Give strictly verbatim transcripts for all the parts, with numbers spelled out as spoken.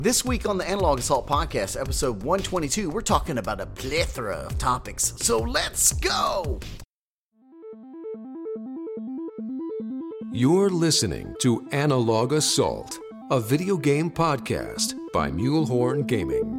This week on the Analog Assault Podcast, episode one twenty-two, we're talking about a plethora of topics. So let's go! You're listening to Analog Assault, a video game podcast by Mulehorn Gaming.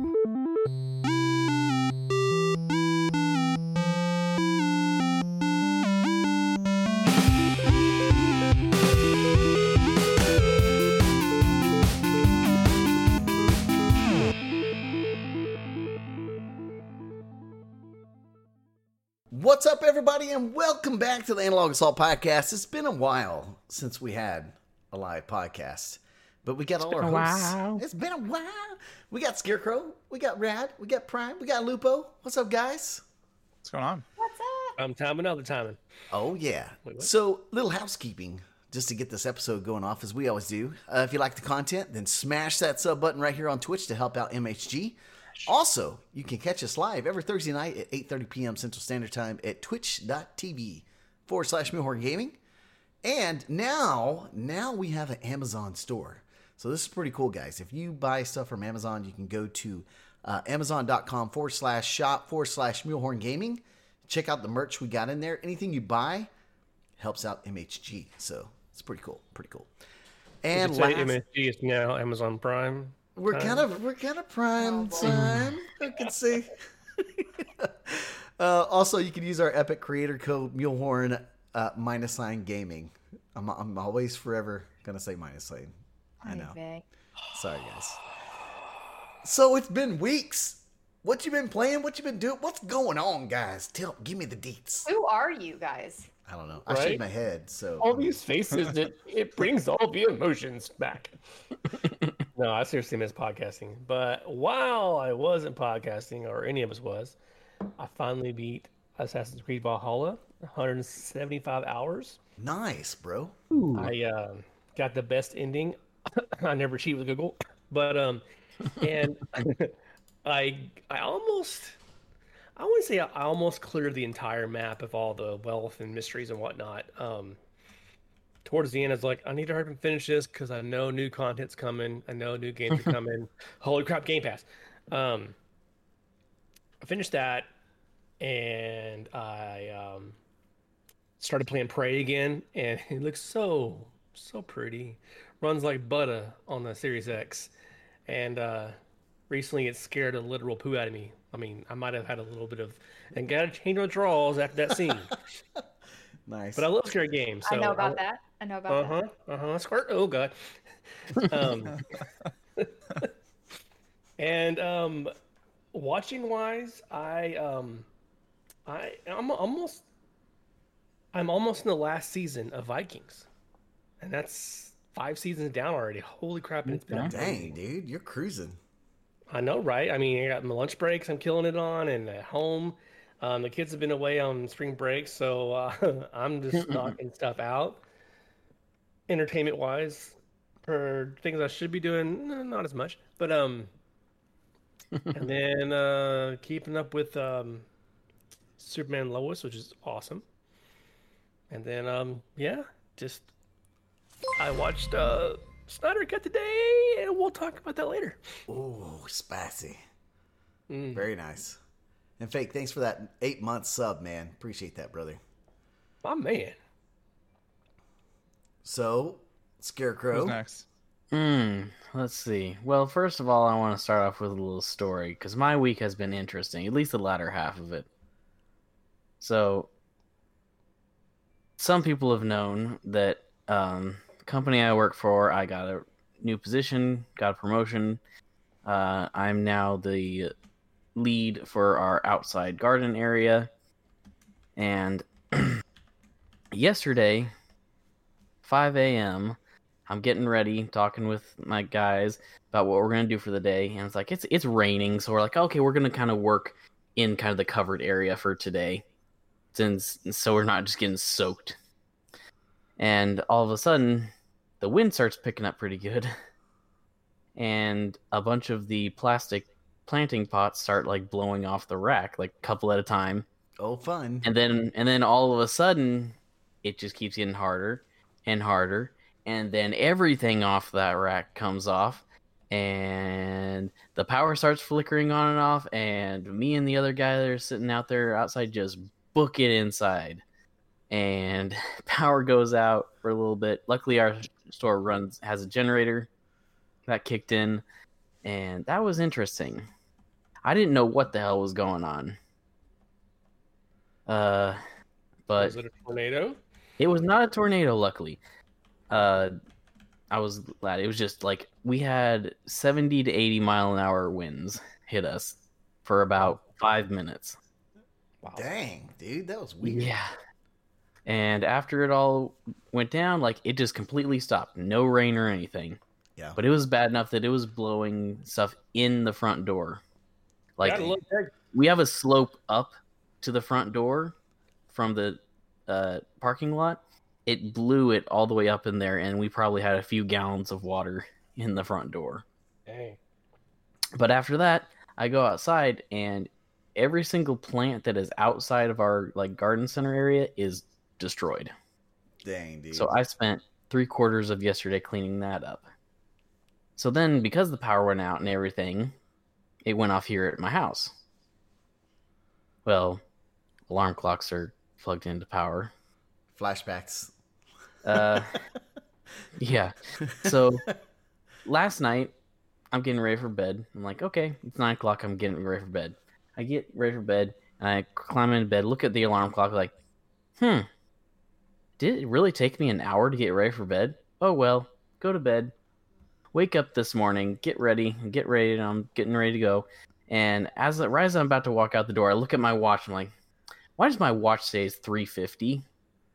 What's up, everybody, and welcome back to the Analog Assault Podcast. It's been a while since we had a live podcast, but we got it's all our hosts. While. It's been a while. We got Scarecrow, we got Rad, we got Prime, we got Lupo. What's up, guys? What's going on? What's up? I'm timing out the timing. Oh, yeah. Wait, so, little housekeeping just to get this episode going off, as we always do. Uh, if you like the content, then smash that sub button right here on Twitch to help out M H G. Also, you can catch us live every Thursday night at eight thirty p.m. Central Standard Time at twitch.tv forward slash Mulehorn Gaming. And now, now we have an Amazon store. So this is pretty cool, guys. If you buy stuff from Amazon, you can go to uh, amazon.com forward slash shop forward slash Mulehorn Gaming. Check out the merch we got in there. Anything you buy helps out M H G. So it's pretty cool. Pretty cool. And last, M H G is now Amazon Prime. We're time. kind of we're kind of prime time. I can see. uh, also, you can use our Epic creator code Mulehorn uh, minus sign gaming. I'm I'm always forever gonna say minus sign. I know. Okay. Sorry, guys. So it's been weeks. What you been playing? What you been doing? What's going on, guys? Tell, give me the deets. Who are you guys? I don't know. I right? shaved my head, so all these faces. it it brings all the emotions back. No, I seriously miss podcasting. But while I wasn't podcasting, or any of us was, I finally beat Assassin's Creed Valhalla, one hundred seventy-five hours. Nice, bro. Ooh. I uh, got the best ending. I never cheat with Google, but um, and I I almost. I want to say I almost cleared the entire map of all the wealth and mysteries and whatnot. Um, towards the end, I was like, I need to hurry and finish this because I know new content's coming. I know new games are coming. Holy crap, Game Pass. Um, I finished that, and I um, started playing Prey again, and it looks so, so pretty. Runs like butter on the Series X. And uh, recently it scared a literal poo out of me. I mean, I might have had a little bit of, and got to change my draws after that scene. Nice. But I love scary games. So I know about I, that. I know about uh-huh, that. Uh-huh, squirt. Oh, God. Um, and um, watching-wise, I, um, I, I'm almost, I'm almost in the last season of Vikings. And that's five seasons down already. Holy crap. And it's been Dang, dude, you're cruising. I know, right? I mean, I got my lunch breaks I'm killing it on, and at home. Um, the kids have been away on spring break, so uh, I'm just knocking stuff out. Entertainment-wise, for things I should be doing, not as much. But, um, and then uh, keeping up with um, Superman Lois, which is awesome. And then, um, yeah, just, I watched uh, Snyder Cut today, and we'll talk about that later. Ooh, spicy. Mm. Very nice. And Fake, thanks for that eight month sub, man. Appreciate that, brother. My man. So, Scarecrow. Who's next? Hmm. Let's see. Well, first of all, I want to start off with a little story because my week has been interesting, at least the latter half of it. So, some people have known that um, the company I work for, I got a new position, got a promotion. Uh, I'm now the lead for our outside garden area. And yesterday, five a.m., I'm getting ready, talking with my guys about what we're going to do for the day. And it's like, it's it's raining. So we're like, okay, we're going to kind of work in kind of the covered area for today. Since so we're not just getting soaked. And all of a sudden, the wind starts picking up pretty good. And a bunch of the plastic planting pots start like blowing off the rack, like a couple at a time. Oh, fun. And then and then all of a sudden, it just keeps getting harder and harder. And then everything off that rack comes off. and the power starts flickering on and off, and me and the other guy that are sitting out there outside just book it inside, and power goes out for a little bit. Luckily our store runs has a generator that kicked in, and that was interesting. I didn't know what the hell was going on. Uh, but Was it a tornado? it was not a tornado, luckily. Uh, I was glad. It was just like we had seventy to eighty mile an hour winds hit us for about five minutes. Wow. Dang, dude, that was weird. Yeah. And after it all went down, like it just completely stopped. No rain or anything. Yeah. But it was bad enough that it was blowing stuff in the front door. Like Gotta look there. we have a slope up to the front door from the uh, parking lot. It blew it all the way up in there, and we probably had a few gallons of water in the front door. Dang. But after that, I go outside, and every single plant that is outside of our like garden center area is destroyed. Dang, dude. So I spent three quarters of yesterday cleaning that up. So then, because the power went out and everything, it went off here at my house. Well, alarm clocks are plugged into power. Flashbacks. Uh, yeah. So last night, I'm getting ready for bed. I'm like, okay, it's nine o'clock. I'm getting ready for bed. I get ready for bed, and I climb into bed, look at the alarm clock, like, hmm, did it really take me an hour to get ready for bed? Oh, well, go to bed. Wake up this morning, get ready, get ready, and I'm getting ready to go. And as, right as I'm about to walk out the door, I look at my watch. I'm like, why does my watch say it's three fifty?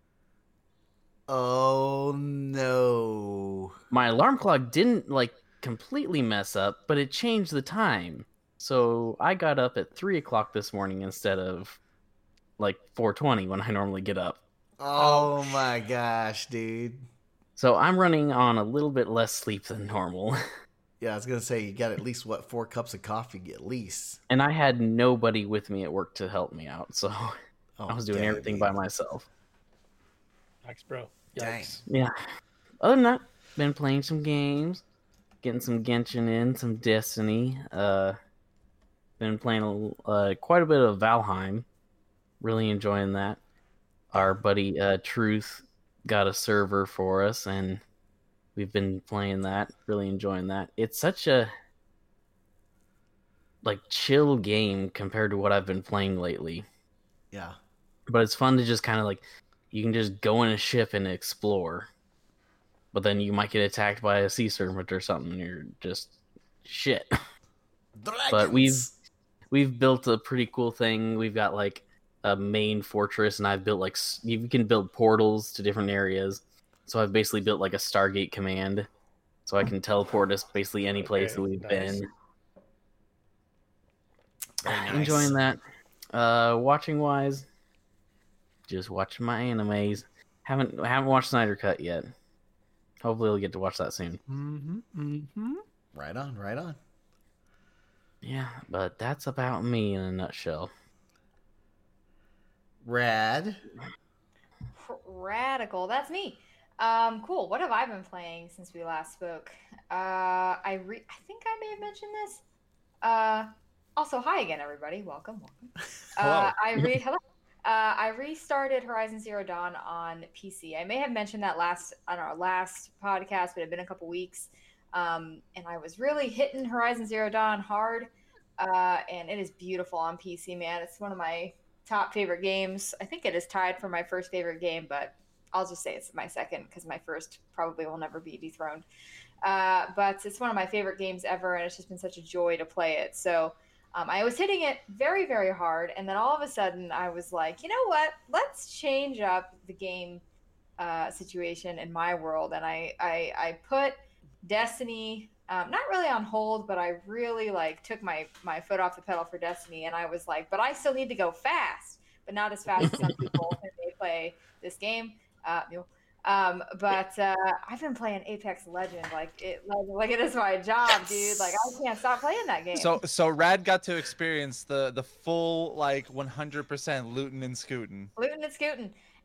Oh, no. My alarm clock didn't, like, completely mess up, but it changed the time. So I got up at three o'clock this morning instead of, like, four twenty when I normally get up. Oh, my gosh, dude. So I'm running on a little bit less sleep than normal. Yeah, I was going to say, you got at least, what, four cups of coffee at least. And I had nobody with me at work to help me out, so Oh, I was doing dang, everything dude. by myself. Thanks, bro. Dang. Yikes. Yeah. Other than that, been playing some games, getting some Genshin in, some Destiny. Uh, been playing a, uh, quite a bit of Valheim. Really enjoying that. Our buddy uh, Truth got a server for us, and we've been playing that. Really enjoying that. It's such a like chill game compared to what I've been playing lately. Yeah. But it's fun to just kind of like, you can just go in a ship and explore. But then you might get attacked by a sea serpent or something, and you're just shit. Dragons. But we've we've built a pretty cool thing. We've got like a main fortress, and I've built like s- you can build portals to different areas. So I've basically built like a Stargate command, so I can teleport us basically any place Okay, that we've nice. been. Very nice. Enjoying that. Uh, watching wise, just watching my animes. Haven't haven't watched Snyder Cut yet. Hopefully, we'll get to watch that soon. Mm-hmm. Mm-hmm. Right on, right on. Yeah, but that's about me in a nutshell. Rad. Radical. That's me. Um, cool. What have I been playing since we last spoke? Uh, I re- I think I may have mentioned this. Uh, also, hi again, everybody. Welcome, welcome. Uh, I re hello. Uh, I restarted Horizon Zero Dawn on P C. I may have mentioned that last on our last podcast, but it had been a couple weeks. Um, and I was really hitting Horizon Zero Dawn hard. Uh, and it is beautiful on P C, man. It's one of my top favorite games. I think it is tied for my first favorite game, but I'll just say it's my second because my first probably will never be dethroned. Uh, but it's one of my favorite games ever, and it's just been such a joy to play it. So um, I was hitting it very, very hard, and then all of a sudden I was like, you know what? Let's change up the game uh, situation in my world. And I, I, I put Destiny um, not really on hold, but I really like took my, my foot off the pedal for Destiny, and I was like, but I still need to go fast, but not as fast as some people when they play this game. Uh, um, but uh, I've been playing Apex Legends like it, like, like it is my job, dude. Like I can't stop playing that game. So, so Rad got to experience the the full like one hundred percent looting and scooting. Looting and scooting,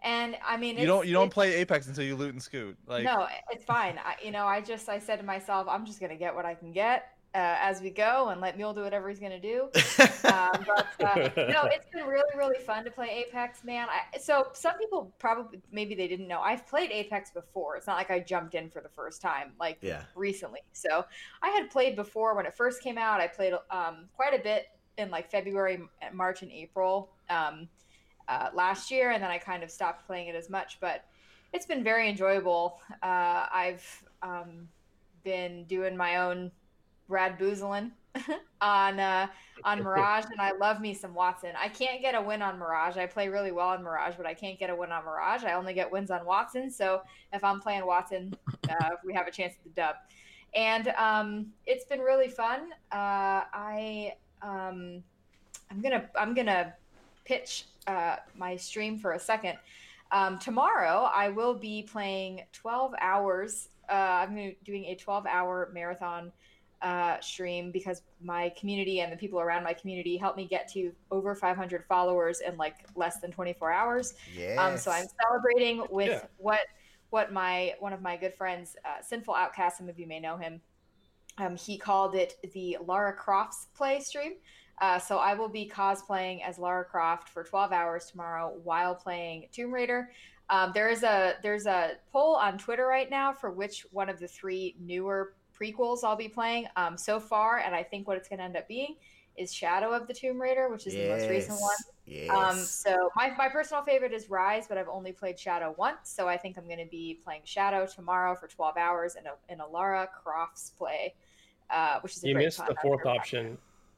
And I mean, you don't you don't play Apex until you loot and scoot. Like no, it's fine. I, you know, I just I said to myself, I'm just gonna get what I can get uh, as we go, and let Mule do whatever he's gonna do. um, but uh, no, it's been really really fun to play Apex, man. I, so some people probably maybe they didn't know I've played Apex before. It's not like I jumped in for the first time like yeah. recently. So I had played before when it first came out. I played um, quite a bit in like February, March, and April. Um, Uh, last year, and then I kind of stopped playing it as much, but it's been very enjoyable. Uh, I've um, been doing my own rad boozling on uh, on Mirage, and I love me some Wattson. I can't get a win on Mirage. I play really well on Mirage, but I can't get a win on Mirage. I only get wins on Wattson, so if I'm playing Wattson, uh, we have a chance at the dub. And um, it's been really fun. Uh, I um, I'm gonna I'm gonna pitch uh, my stream for a second. Um, tomorrow, I will be playing twelve hours. Uh, I'm gonna, doing a twelve hour marathon uh, stream because my community and the people around my community helped me get to over five hundred followers in like less than twenty-four hours. Yes. Um, so I'm celebrating with Yeah. what what my one of my good friends, uh, Sinful Outcast, some of you may know him. Um, he called it the Lara Croft's Play stream. Uh, so I will be cosplaying as Lara Croft for twelve hours tomorrow while playing Tomb Raider. Um, there is a there's a poll on Twitter right now for which one of the three newer prequels I'll be playing. Um, so far, and I think what it's going to end up being is Shadow of the Tomb Raider, which is yes. the most recent one. Yes. Um, so my, my personal favorite is Rise, but I've only played Shadow once, so I think I'm going to be playing Shadow tomorrow for twelve hours in a, in a Lara Croft's Play, uh, which is a You great missed fun. the fourth option.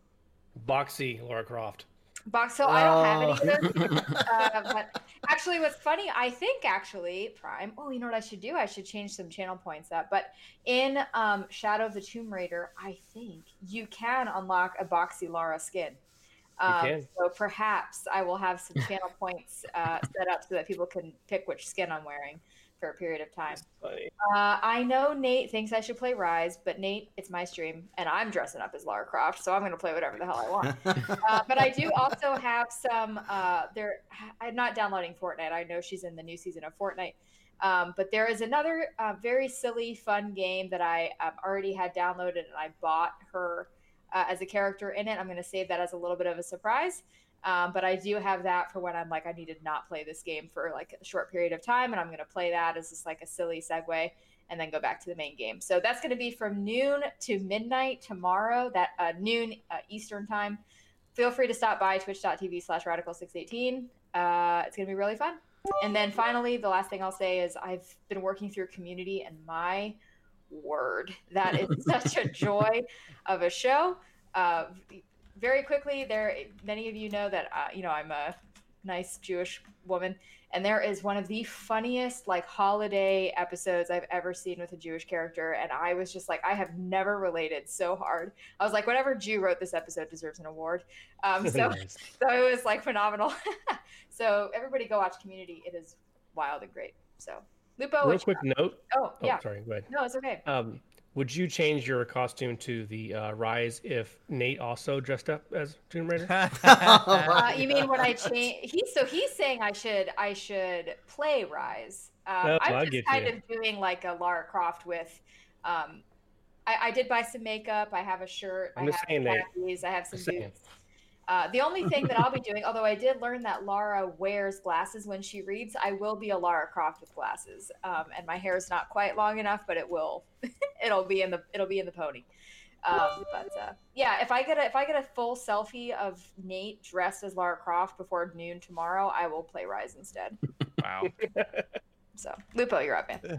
Boxy Lara Croft. Box, so I don't have any of those. uh, but actually, what's funny, I think actually, Prime, oh, you know what I should do? I should change some channel points up. But in um, Shadow of the Tomb Raider, I think you can unlock a Boxy Lara skin. Um, You can. So perhaps I will have some channel points uh, set up so that people can pick which skin I'm wearing for a period of time. Funny. Uh, I know Nate thinks I should play Rise, but Nate, it's my stream, and I'm dressing up as Lara Croft, so I'm going to play whatever the hell I want. uh, but I do also have some. Uh, there, I'm not downloading Fortnite. I know she's in the new season of Fortnite, um, but there is another uh, very silly, fun game that I um, already had downloaded, and I bought her uh, as a character in it. I'm going to save that as a little bit of a surprise. Um, but I do have that for when I'm like, I need to not play this game for like a short period of time. And I'm going to play that as just like a silly segue and then go back to the main game. So that's going to be from noon to midnight tomorrow, that uh, noon uh, Eastern time. Feel free to stop by twitch.tv slash radical 618. Uh, it's going to be really fun. And then finally, the last thing I'll say is I've been working through community, and my word, that is such a joy of a show. Uh, Very quickly, there. Many of you know that uh, you know I'm a nice Jewish woman, and there is one of the funniest like holiday episodes I've ever seen with a Jewish character, and I was just like, I have never related so hard. I was like, whatever Jew wrote this episode deserves an award. Um, so, Nice. so it was like phenomenal. So everybody go watch Community. It is wild and great. So Lupo, Real which, quick note. oh Oh, yeah, sorry. Go ahead. no, it's okay. Um, would you change your costume to the uh, Rise if Nate also dressed up as Tomb Raider? Uh, you mean when I change? He so he's saying I should I should play Rise. Um, Oh, I I'm just get kind you. of doing like a Lara Croft with. Um, I, I did buy some makeup. I have a shirt. I'm I just have saying that- khakis, I have some just saying. boots. Uh, the only thing that I'll be doing, although I did learn that Lara wears glasses when she reads, I will be a Lara Croft with glasses. Um, and my hair is not quite long enough, but it will. it'll be in the it'll be in the pony. Um, but uh, yeah, if I get a if I get a full selfie of Nate dressed as Lara Croft before noon tomorrow, I will play Rise instead. Wow. So Lupo, you're up, man.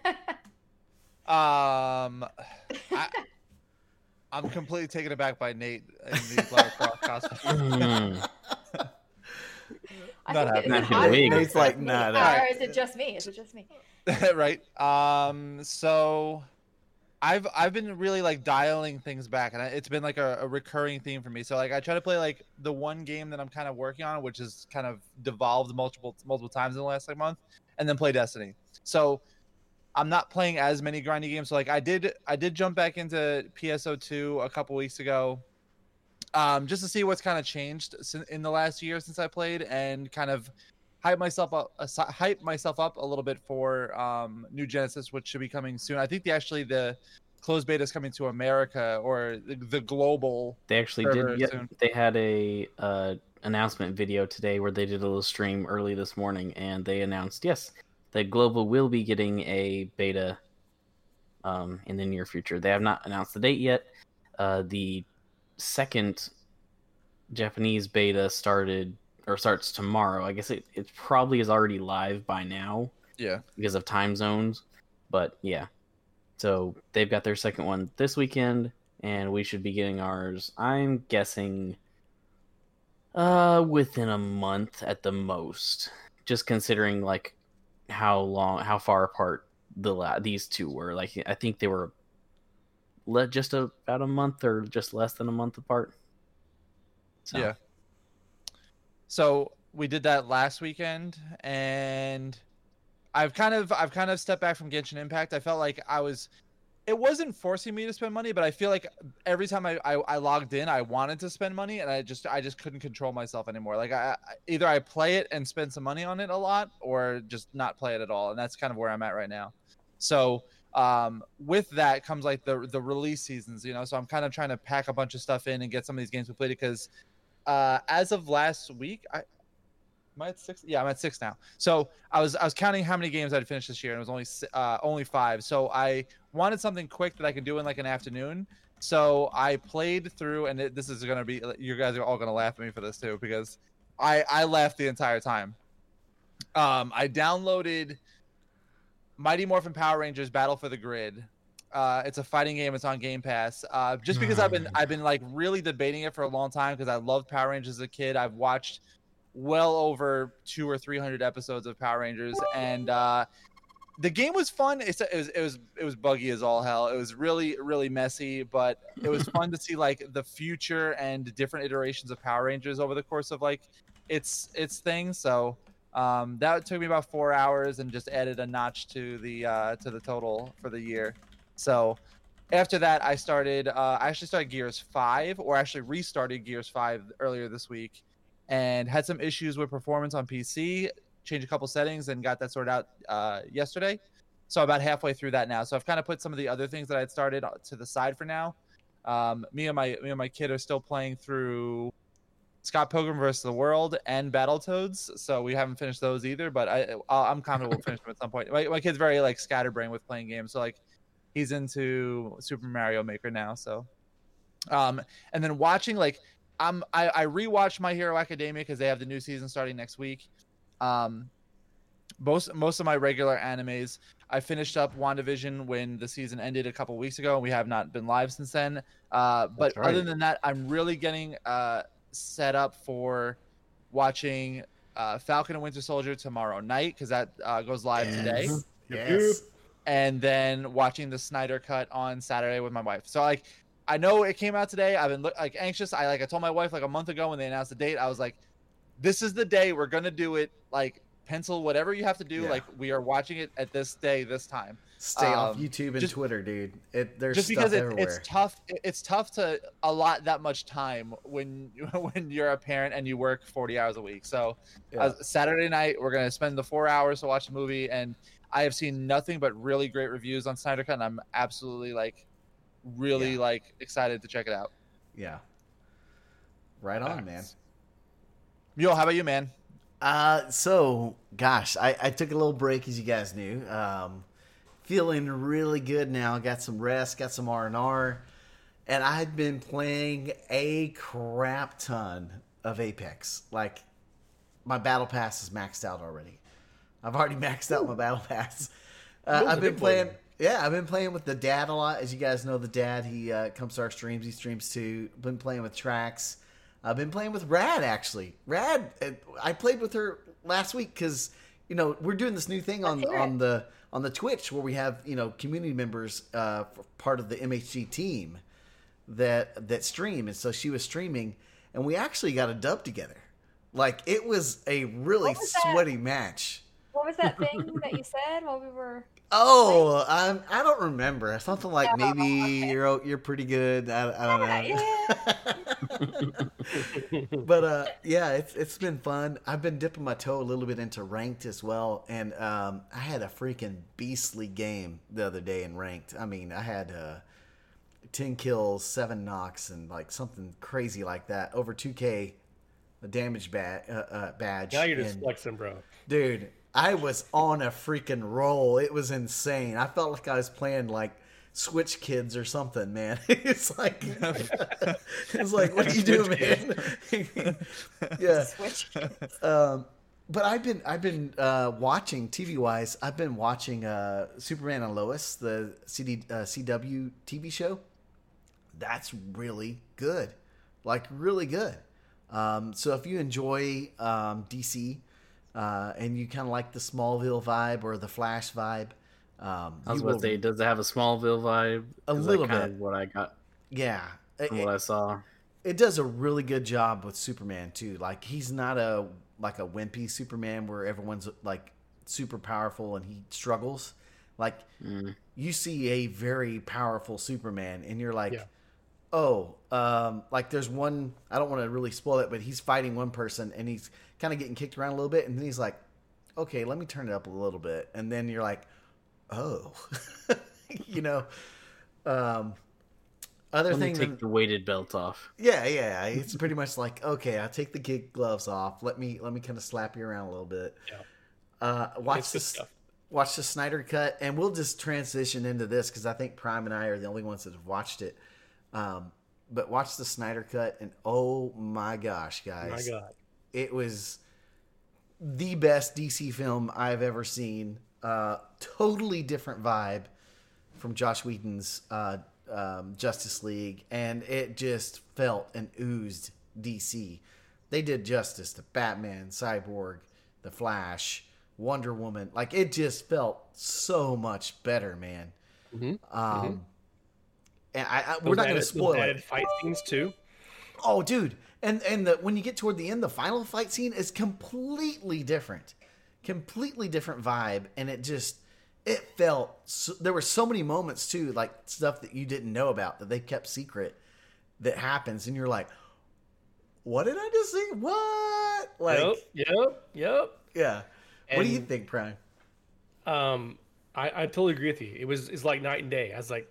Um, I, I'm completely taken aback by Nate in the Lara Croft costume. Mm. I Not think it- happening. is it Not hot? believe. Nate's like, nah, Or nah. is it just me? Is it just me? Right. Um. So, I've I've been really like dialing things back, and I- it's been like a, a recurring theme for me. So like I try to play like the one game that I'm kind of working on, which has kind of devolved multiple multiple times in the last like month, and then play Destiny. So I'm not playing as many grindy games. So like I did I did jump back into P S O two a couple weeks ago, um, just to see what's kind of changed sin- in the last year since I played, and kind of hype myself up, uh, hype myself up a little bit for um, New Genesis, which should be coming soon. I think the actually the closed beta is coming to America or the, the global. They actually did. Yeah, they had a uh, announcement video today where they did a little stream early this morning, and they announced yes, that global will be getting a beta um, in the near future. They have not announced the date yet. Uh, the second Japanese beta started or starts tomorrow. I guess it, it probably is already live by now. Yeah, because of time zones. But yeah. So they've got their second one this weekend, and we should be getting ours, I'm guessing, uh, within a month at the most. Just considering like how long, how far apart the la- these two were. Like I think they were le- just a, about a month or just less than a month apart. So. Yeah. So we did that last weekend, and I've kind of I've kind of stepped back from Genshin Impact. I felt like I was, it wasn't forcing me to spend money, but I feel like every time I, I, I logged in, I wanted to spend money, and I just I just couldn't control myself anymore. Like I either I play it and spend some money on it a lot, or just not play it at all, and that's kind of where I'm at right now. So um, with that comes like the the release seasons, you know. So I'm kind of trying to pack a bunch of stuff in and get some of these games completed because uh, as of last week, I. Am I at six? Yeah, I'm at six now. So I was I was counting how many games I'd finished this year, and it was only uh, only five. So I wanted something quick that I could do in like an afternoon. So I played through, and it, this is gonna be, you guys are all gonna laugh at me for this too, because I I laughed the entire time. Um, I downloaded Mighty Morphin Power Rangers Battle for the Grid. Uh, it's a fighting game. It's on Game Pass. Uh, just because I've been I've been like really debating it for a long time because I loved Power Rangers as a kid. I've watched well over two or three hundred episodes of Power Rangers, and uh, the game was fun. It's, it was it was it was buggy as all hell. It was really really messy, but it was fun to see like the future and different iterations of Power Rangers over the course of like its its thing. So um, that took me about four hours and just added a notch to the uh, to the total for the year. So after that, I started. Uh, I actually started Gears five, or actually restarted Gears five earlier this week, and had some issues with performance on P C, changed a couple settings, and got that sorted out uh, yesterday. So I'm about halfway through that now. So I've kind of put some of the other things that I had started to the side for now. Um, me and my me and my kid are still playing through Scott Pilgrim versus the World and Battletoads. So we haven't finished those either, but I I'm confident we'll finish them at some point. My, my kid's very like scatterbrained with playing games, so like he's into Super Mario Maker now. So, um, and then watching like. Um, I, I rewatched My Hero Academia because they have the new season starting next week. Um, most most of my regular animes, I finished up WandaVision when the season ended a couple weeks ago, and we have not been live since then. Uh, but right. Other than that, I'm really getting uh, set up for watching uh, Falcon and Winter Soldier tomorrow night because that uh, goes live yes. today. Yes. And then watching the Snyder Cut on Saturday with my wife. So like. I know it came out today. I've been like anxious. I like I told my wife like a month ago when they announced the date. I was like, "This is the day we're gonna do it. Like pencil whatever you have to do. Yeah. Like we are watching it at this day, this time." Stay um, off YouTube and just, Twitter, dude. It there's just stuff because it, everywhere. it's tough. It's tough to allot that much time when when you're a parent and you work forty hours a week. So yeah. uh, Saturday night we're gonna spend the four hours to watch the movie, and I have seen nothing but really great reviews on Snyder Cut, and I'm absolutely like. really yeah. like excited to check it out. Yeah. Right on, uh, man. Mule, how about you, man? Uh, so gosh, I, I took a little break, as you guys knew. Um, feeling really good now. Got some rest, got some R and R, and I had been playing a crap ton of Apex. Like my battle pass is maxed out already. I've already maxed out my battle pass. Uh, I've been playing. Boy. Yeah, I've been playing with the dad a lot. As you guys know, the dad, he uh, comes to our streams. He streams too. Been playing with Trax. I've been playing with Rad, actually. Rad, I played with her last week because, you know, we're doing this new thing on, on the on the Twitch where we have, you know, community members, uh, part of the M H G team that that stream. And so she was streaming, and we actually got a dub together. Like, it was a really was sweaty match. What was that thing that you said while we were... Oh, um, I don't remember. Something like oh, maybe okay. you're you're pretty good. I, I don't know. Yeah, yeah. But uh, yeah, it's it's been fun. I've been dipping my toe a little bit into ranked as well, and um, I had a freaking beastly game the other day in ranked. I mean, I had uh, ten kills, seven knocks, and like something crazy like that over two K, a damage ba- uh, uh, badge. Now you're just and, flexing, bro. dude. I was on a freaking roll. It was insane. I felt like I was playing like Switch Kids or something, man. It's like, it's like, what do you do, man? Yeah. Switch. Um, but I've been, I've been uh, watching T V wise. I've been watching uh, Superman and Lois, the C D, uh, C W T V show. That's really good, like really good. Um, so if you enjoy um, D C uh, and you kind of like the Smallville vibe or the Flash vibe. Um, I was you about will- to say, does it have a Smallville vibe? A 'Cause little that kind bit. of what I got Yeah. from It, what I saw. it does a really good job with Superman too. Like he's not a like a wimpy Superman where everyone's like super powerful and he struggles. Like Mm. you see a very powerful Superman and you're like, Yeah. oh, um, like there's one, I don't want to really spoil it, but he's fighting one person and he's kind of getting kicked around a little bit. And then he's like, okay, let me turn it up a little bit. And then you're like, oh, you know, um, other Let me thing, take than- the weighted belt off. yeah, yeah, it's pretty much like, okay, I'll take the gig gloves off. Let me, let me kind of slap you around a little bit. Yeah. Uh, watch It's good this, stuff. watch the Snyder cut, and we'll just transition into this because I think Prime and I are the only ones that have watched it. Um, but watch the Snyder cut, and oh my gosh, guys, My God. it was the best D C film I've ever seen. Uh, totally different vibe from Josh Whedon's uh, um, Justice League, and it just felt and oozed D C. They did justice to Batman, Cyborg, The Flash, Wonder Woman. Like it just felt so much better, man. Mhm. Um, and I, I, we're Those not going to added- those spoil added it. fight scenes too. Oh, dude, and and the, when you get toward the end, the final fight scene is completely different, completely different vibe, and it just it felt. So, there were so many moments too, like stuff that you didn't know about that they kept secret that happens, and you're like, "What did I just see? What?" Like, Yep. Yep. Yep. yeah. What do you And- think, Prime? Um, I, I totally agree with you. It was it's like night and day. I was like,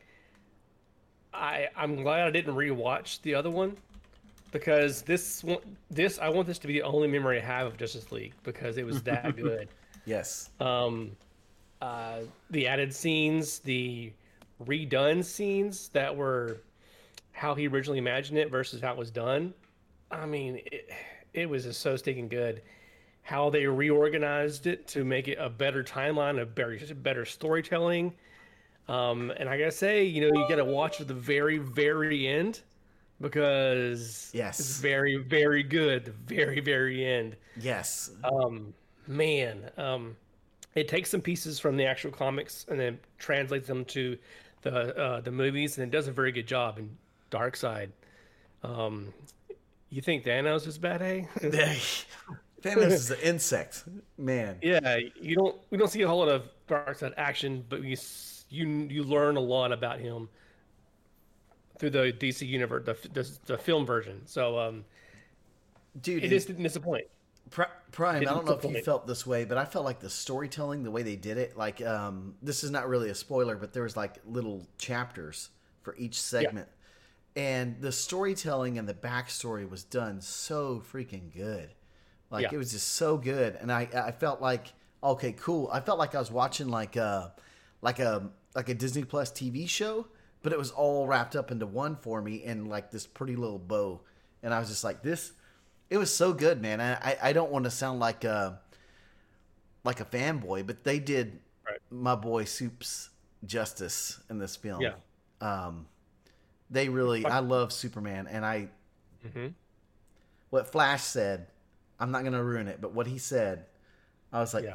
I I'm glad I didn't rewatch the other one because this one this I want this to be the only memory I have of Justice League because it was that good. Yes. Um, uh, the added scenes, the redone scenes that were how he originally imagined it versus how it was done. I mean, it, it was just so stinking good. How they reorganized it to make it a better timeline, a better, better storytelling. Um, and I gotta say, you know, you gotta watch at the very, very end because Yes. it's very, very good. The very, very end. Yes. Um, man, um, it takes some pieces from the actual comics and then translates them to the uh, the movies, and it does a very good job in Darkseid. Um, you think Thanos is bad, eh? Thanos is an insect, man. Yeah, you don't we don't see a whole lot of Darkseid action, but you s- you you learn a lot about him through the D C universe, the the, the film version. So um, Dude, it just didn't disappoint. Pri- Prime, I Didn't don't know if you disappoint. felt this way, but I felt like the storytelling, the way they did it, like um, this is not really a spoiler, but there was like little chapters for each segment, and the storytelling and the backstory was done so freaking good. Like Yeah. it was just so good, and I I felt like okay, cool. I felt like I was watching like a like a like a Disney Plus T V show, but it was all wrapped up into one for me in like this pretty little bow, and I was just like this. It was so good, man. I, I, I don't want to sound like a like a fanboy, but they did Right. my boy Soup's justice in this film. Yeah. Um, they really. I love Superman, and I. hmm What Flash said, I'm not gonna ruin it, but what he said, I was like, Yeah.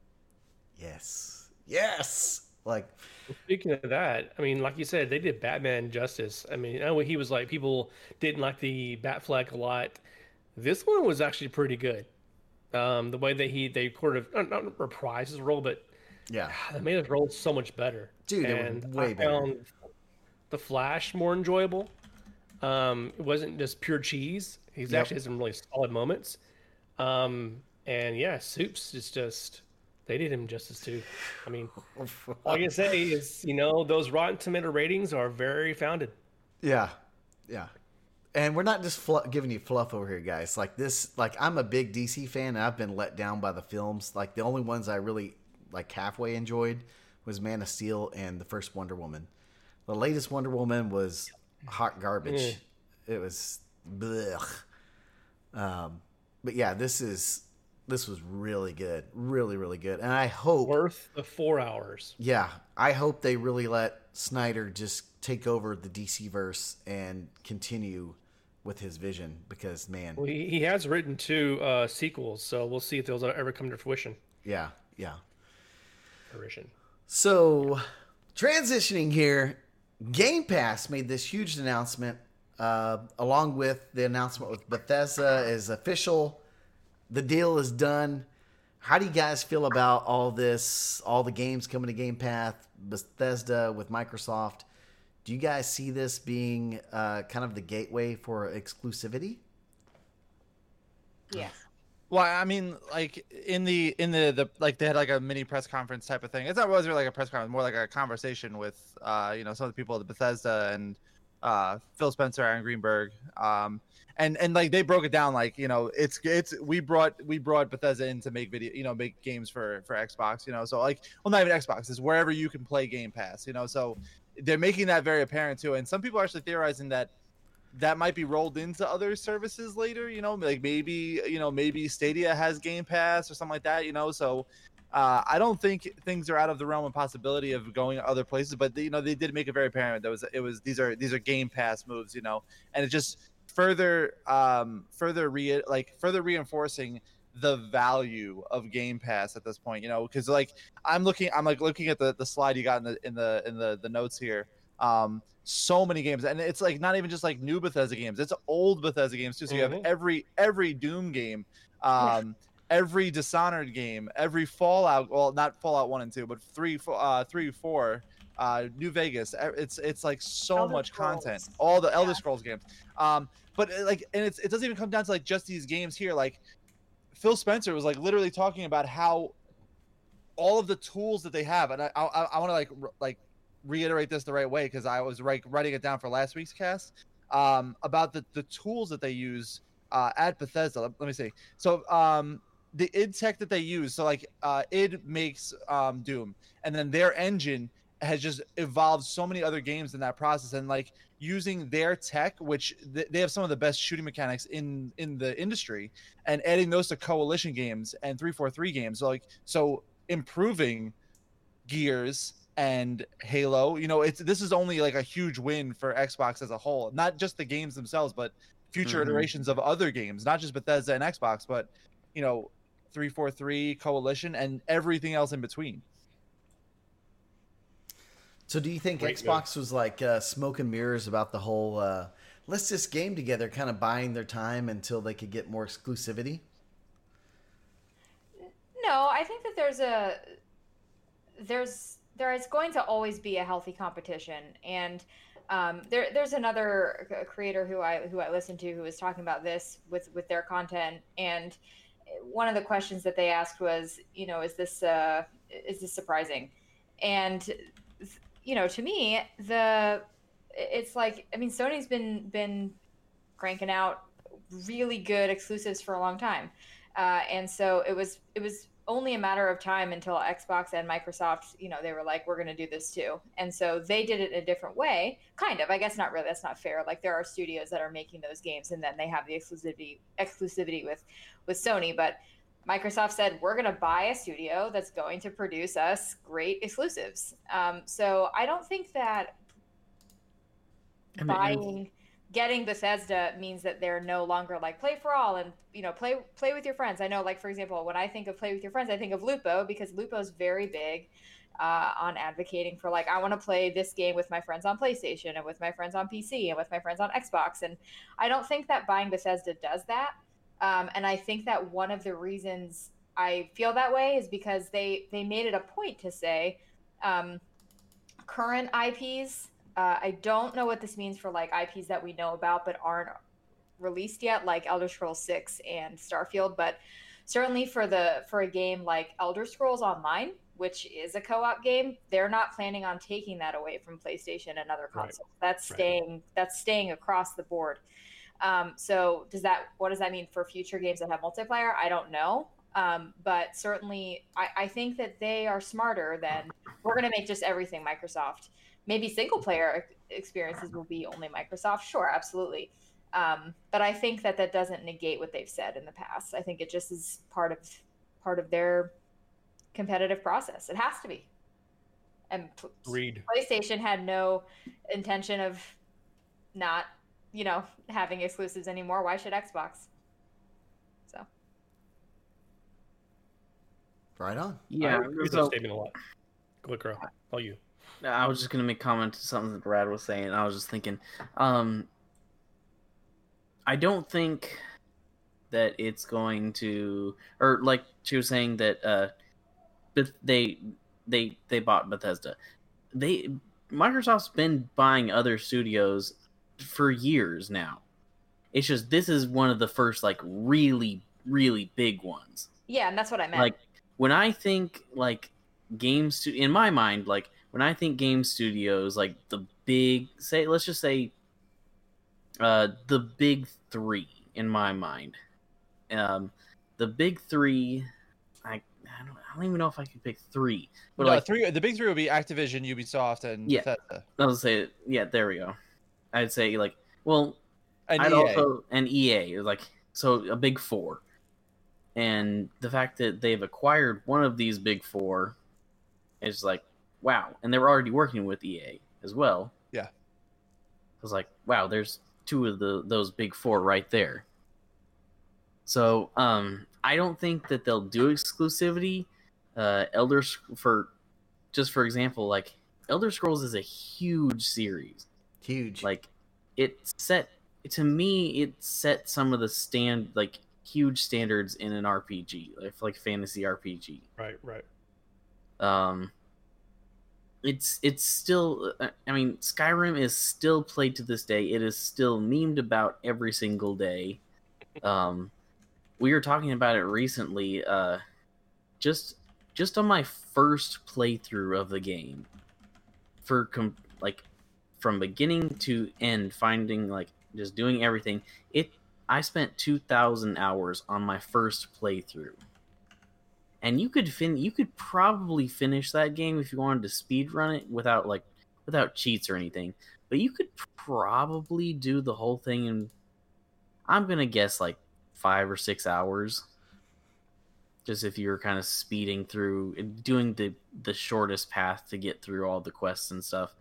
yes, yes, like Speaking of that, I mean, like you said, they did Batman justice. I mean, I know he was like people didn't like the Batfleck a lot. This one was actually pretty good. Um, the way that he they sort of not, not reprised his role, but yeah, they made his role so much better. Dude, it was and way I better. found the Flash more enjoyable. Um, it wasn't just pure cheese. He's Yep. actually had some really solid moments. Um, and yeah, Soups is just they did him justice too. I mean, all I can say is you know those Rotten Tomato ratings are very founded. Yeah, yeah. And we're not just fl- giving you fluff over here, guys. Like this, like I'm a big D C fan, and I've been let down by the films. Like the only ones I really like halfway enjoyed was Man of Steel and the first Wonder Woman. The latest Wonder Woman was hot garbage. Mm. It was, blech. Um, but yeah, this is this was really good, really, really good. And I hope Worth the four hours. Yeah, I hope they really let Snyder just take over the D C verse and continue with his vision because, man, Well, he, he has written two uh, sequels, so we'll see if those ever come to fruition. yeah, yeah. Fruition. So, transitioning here, Game Pass made this huge announcement, uh, along with the announcement with Bethesda is official. The deal is done. How do you guys feel about all this, all the games coming to Game Pass, Bethesda with Microsoft? Do you guys see this being uh, kind of the gateway for exclusivity? Yes. Well, I mean, like in the in the, the like they had like a mini press conference type of thing. It's not wasn't really like a press conference, more like a conversation with uh, you know, some of the people at Bethesda and uh, Phil Spencer, Aaron Greenberg, um, and and like they broke it down like you know it's it's we brought we brought Bethesda in to make video you know make games for for Xbox you know so like well not even Xbox, it's wherever you can play Game Pass you know so they're making that very apparent too, and some people are actually theorizing that that might be rolled into other services later, you know, like maybe, you know, maybe Stadia has Game Pass or something like that, you know, so uh, I don't think things are out of the realm of possibility of going other places, but you know, they did make it very apparent that was, it was, these are, these are Game Pass moves, you know, and it just further, um, further re like further reinforcing the value of Game Pass at this point, you know, because like I'm looking, I'm like looking at the, the slide you got in the, in the, in the, the notes here. Um, so many games, and it's like not even just like new Bethesda games, it's old Bethesda games too. So you have Mhm. every every Doom game, um every Dishonored game, every Fallout, well not Fallout one and two, but three uh three four, uh New Vegas. It's it's like so Elder much Scrolls. content, all the Elder Yeah. Scrolls games. Um but uh, like, and it's it doesn't even come down to like just these games here. Like Phil Spencer was like literally talking about how all of the tools that they have, and I I, I want to like r- like reiterate this the right way because I was like writing it down for last week's cast, um, about the the tools that they use uh, at Bethesda. Let, let me see. So um, the id tech that they use, so like uh, id makes um, Doom, and then their engine has just evolved so many other games in that process, and like using their tech, which th- they have some of the best shooting mechanics in in the industry, and adding those to Coalition games and three forty-three games, so like so improving Gears and Halo. You know, it's this is only like a huge win for Xbox as a whole, not just the games themselves, but future Mhm. iterations of other games, not just Bethesda and Xbox, but you know, three forty-three, Coalition, and everything else in between. So do you think Great Xbox was like uh, smoke and mirrors about the whole uh, let's just game together, kind of buying their time until they could get more exclusivity? No, I think that there's a there's there is going to always be a healthy competition, and um, there there's another c- creator who I who I listened to who was talking about this with with their content, and one of the questions that they asked was, you know, is this uh, is this surprising? And you know, to me, the it's like I mean, Sony's been been cranking out really good exclusives for a long time, uh, and so it was it was only a matter of time until Xbox and Microsoft, you know, they were like, we're going to do this too, and so they did it in a different way, kind of. I guess not really. That's not fair. Like there are studios that are making those games, and then they have the exclusivity exclusivity with with Sony, but Microsoft said, we're going to buy a studio that's going to produce us great exclusives. Um, so I don't think that I mean, buying, getting Bethesda means that they're no longer like play for all and, you know, play play with your friends. I know, like, for example, when I think of play with your friends, I think of Lupo because Lupo's very big uh, on advocating for, like, I want to play this game with my friends on PlayStation and with my friends on P C and with my friends on Xbox. And I don't think that buying Bethesda does that. Um, and I think that one of the reasons I feel that way is because they they made it a point to say um, current I Ps Uh, I don't know what this means for like I Ps that we know about but aren't released yet, like Elder Scrolls six and Starfield. But certainly for the for a game like Elder Scrolls Online, which is a co-op game, they're not planning on taking that away from PlayStation and other consoles. Right. That's staying right. that's staying across the board. Um, so does that what does that mean for future games that have multiplayer? I don't know. Um, but certainly I, I think that they are smarter than we're going to make just everything Microsoft. Maybe single player experiences will be only Microsoft. Sure, absolutely. Um, but I think that that doesn't negate what they've said in the past. I think it just is part of part of their competitive process. It has to be. And Read. PlayStation had no intention of not, you know, having exclusives anymore. Why should Xbox? So. Right on. Yeah, I agree with so, that statement a lot. Go ahead, Carl. All you. I was just gonna make comment to something that Brad was saying. I was just thinking, um, I don't think that it's going to, or like she was saying that, uh, but they they they bought Bethesda. They Microsoft's been buying other studios for years now. It's just this is one of the first like really really big ones. Yeah, and that's what I meant. Like when I think like games to in my mind like. When I think game studios, like the big, say, let's just say, uh, the big three in my mind. Um, the big three, I, I don't, I don't even know if I could pick three. But no, like three. The big three would be Activision, Ubisoft, and yeah, Bethesda. I would say, yeah, there we go. I'd say like, well, and I'd E A. also and E A like so a big four, and the fact that they've acquired one of these big four is like. Wow, and they were already working with E A as well. Yeah, I was like, wow, there's two of the those big four right there. So, um, I don't think that they'll do exclusivity. Uh, Elder for just for example, like Elder Scrolls is a huge series. Huge. Like it set to me, it set some of the stand like huge standards in an R P G, like like fantasy R P G. Right, right. Um. It's it's still, I mean, Skyrim is still played to this day. It is still memed about every single day. Um, we were talking about it recently. Uh, just just on my first playthrough of the game, for com- like from beginning to end, finding like just doing everything. It I spent two thousand hours on my first playthrough. And you could fin you could probably finish that game if you wanted to speed run it without like without cheats or anything. But you could probably do the whole thing in I'm gonna guess like five or six hours. Just if you were kind of speeding through doing the the shortest path to get through all the quests and stuff.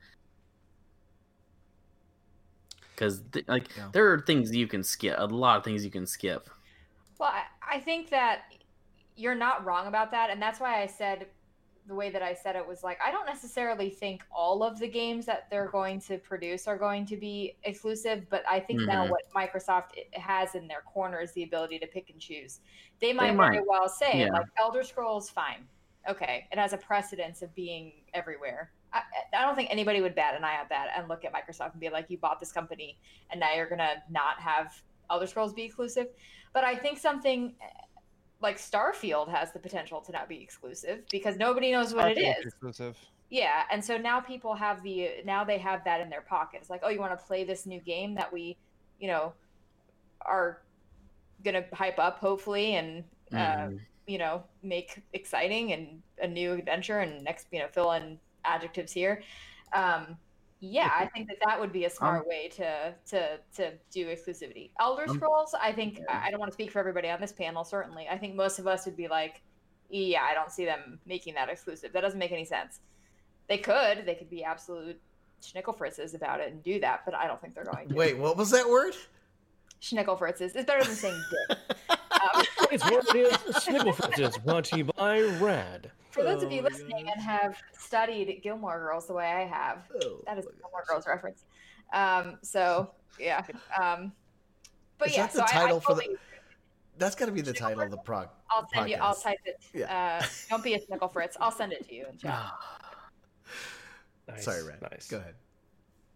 Because th- like yeah. there are things you can skip, a lot of things you can skip. Well, I, I think that you're not wrong about that, and that's why I said the way that I said it was like I don't necessarily think all of the games that they're going to produce are going to be exclusive, but I think mm-hmm. now what Microsoft has in their corner is the ability to pick and choose. They might, they might. very well say yeah. like Elder Scrolls, fine, okay, it has a precedence of being everywhere. I, I don't think anybody would bat an eye at that and look at Microsoft and be like, you bought this company and now you're gonna not have Elder Scrolls be exclusive. But I think something like Starfield has the potential to not be exclusive because nobody knows what Starfield it is. Exclusive. Yeah, and so now people have the now they have that in their pocket. It's like, oh, you want to play this new game that we, you know, are gonna hype up hopefully and mm. uh, you know make exciting and a new adventure and next you know fill in adjectives here. Um, Yeah, I think that that would be a smart um, way to to to do exclusivity. Elder Scrolls, um, I think I don't want to speak for everybody on this panel. Certainly, I think most of us would be like, "Yeah, I don't see them making that exclusive. That doesn't make any sense." They could, they could be absolute schnickelfritzes about it and do that, but I don't think they're going to. Wait, what was that word? Schnickelfritzes. It's better than saying dick. um, it's what it is. Schnickelfritzes, brought to you by Rad. For those of you listening and have studied Gilmore Girls the way I have, oh, that is a Gilmore Girls reference. Um, so yeah, um, but is yeah. that the so title I, I for the? That's got to be the title of the prog. I'll send podcast. you. I'll type it. Yeah. Uh, don't be a snickle fritz. I'll send it to you in chat. Nice. Sorry, Red. Nice. Go ahead.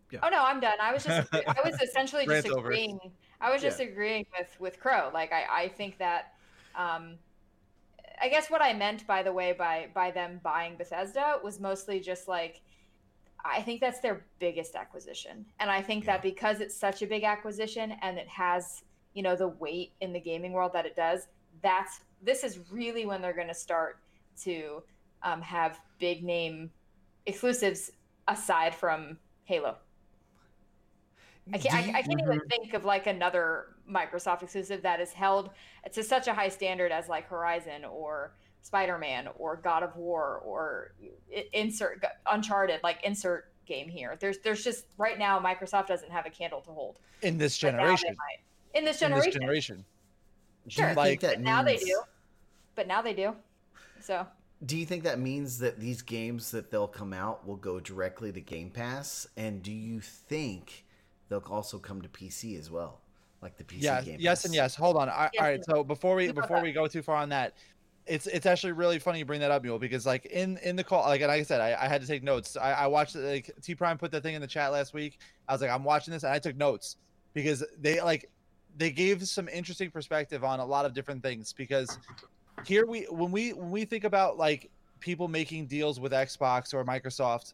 Yeah. Oh no, I'm done. I was just I was essentially just Rant over. agreeing. I was just Yeah. agreeing with with Crow. Like I I think that um I guess what I meant by the way by by them buying Bethesda was mostly just like I think that's their biggest acquisition. And I think Yeah. that because it's such a big acquisition and it has, you know, the weight in the gaming world that it does, that's this is really when they're going to start to um, have big name exclusives aside from Halo. I can't, Do you- I, I can't even think of like another Microsoft exclusive that is held to such a high standard as like Horizon or Spider-Man or God of War or i- insert Uncharted, like insert game here. There's there's just right now Microsoft doesn't have a candle to hold. In this But now they generation. might. In this In generation. this generation. do Sure. you Like- think that But now they means- do. But now they do. So Do you think that means that these games that they'll come out will go directly to Game Pass? And do you think they'll also come to P C as well, like the P C Yeah, Game yes Pass? and yes. Hold on. I, Yes all right. and So before we Keep up before that. we go too far on that, it's it's actually really funny you bring that up, Mule, because like in in the call, like, like I said, I, I had to take notes. I, I watched it, like T Prime put that thing in the chat last week. I was like, I'm watching this, and I took notes because they like they gave some interesting perspective on a lot of different things. Because here we when we when we think about like people making deals with Xbox or Microsoft,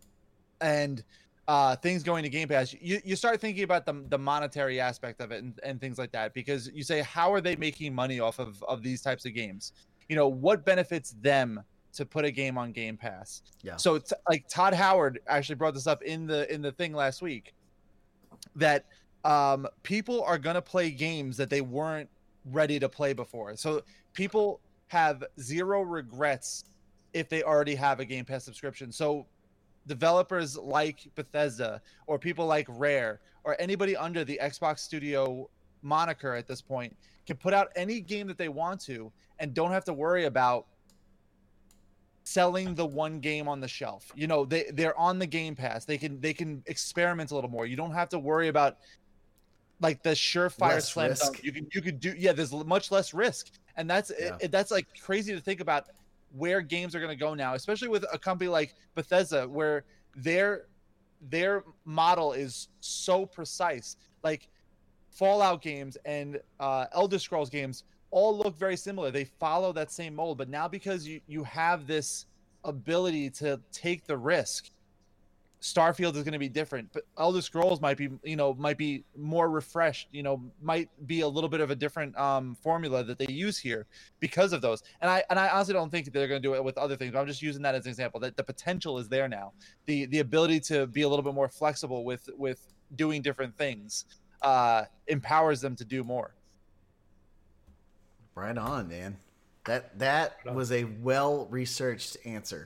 and uh things going to Game Pass, you, you start thinking about the, the monetary aspect of it and, and things like that, because you say, how are they making money off of of these types of games? You know, what benefits them to put a game on Game Pass? Yeah. So it's like Todd Howard actually brought this up in the in the thing last week, that um people are going to play games that they weren't ready to play before. So people have zero regrets if they already have a Game Pass subscription. So developers like Bethesda or people like Rare or anybody under the Xbox Studio moniker at this point can put out any game that they want to and don't have to worry about selling the one game on the shelf. You know, they they're on the Game Pass. They can they can experiment a little more. You don't have to worry about like the surefire Less slam risk. dunk. You can you could do yeah, there's much less risk. And that's Yeah. it, that's like crazy to think about where games are going to go now, especially with a company like Bethesda, where their their model is so precise. Like Fallout games and uh, Elder Scrolls games all look very similar. They follow that same mold, but now because you you have this ability to take the risk, Starfield is going to be different, but Elder Scrolls might be, you know, might be more refreshed, you know, might be a little bit of a different um, formula that they use here because of those. And I and I honestly don't think they're going to do it with other things. But I'm just using that as an example. That the potential is there now. The the ability to be a little bit more flexible with with doing different things uh, empowers them to do more. Right on, man. That that was a well researched answer.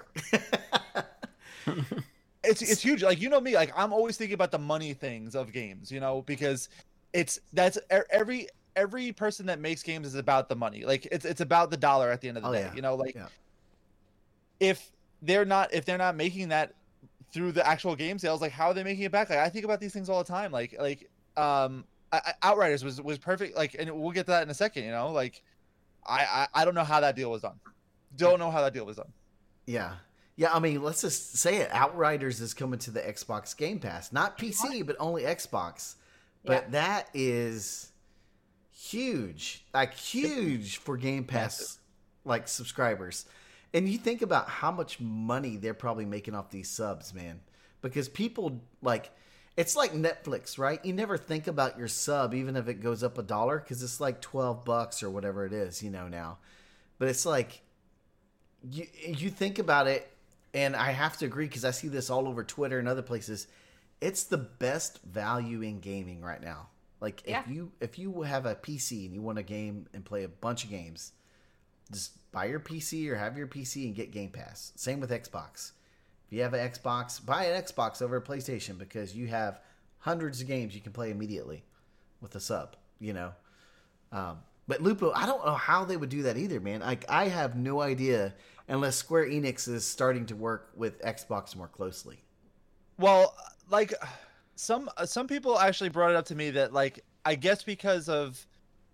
It's it's huge. Like, you know me, like I'm always thinking about the money things of games, you know, because it's that's e- every every person that makes games is about the money. Like it's it's about the dollar at the end of the Oh, day. yeah. You know, like Yeah. if they're not if they're not making that through the actual game sales, like how are they making it back? Like I think about these things all the time. Like like um I, I- Outriders was was perfect. Like, and we'll get to that in a second. You know, like I, I I don't know how that deal was done. Don't know how that deal was done. Yeah. Yeah, I mean, let's just say it. Outriders is coming to the Xbox Game Pass. Not P C, but only Xbox. But Yeah. that is huge. Like, huge for Game Pass, like, subscribers. And you think about how much money they're probably making off these subs, man. Because people, like, it's like Netflix, right? You never think about your sub, even if it goes up a dollar, because it's like twelve bucks or whatever it is, you know, now. But it's like, you, you think about it, and I have to agree because I see this all over Twitter and other places. It's the best value in gaming right now. Like Yeah. if you if you have a P C and you want a game and play a bunch of games, just buy your P C or have your P C and get Game Pass. Same with Xbox. If you have an Xbox, buy an Xbox over a PlayStation because you have hundreds of games you can play immediately with a sub. You know. Um, but Lupo, I don't know how they would do that either, man. Like I have no idea unless Square Enix is starting to work with Xbox more closely. Well, like some some people actually brought it up to me that like I guess because of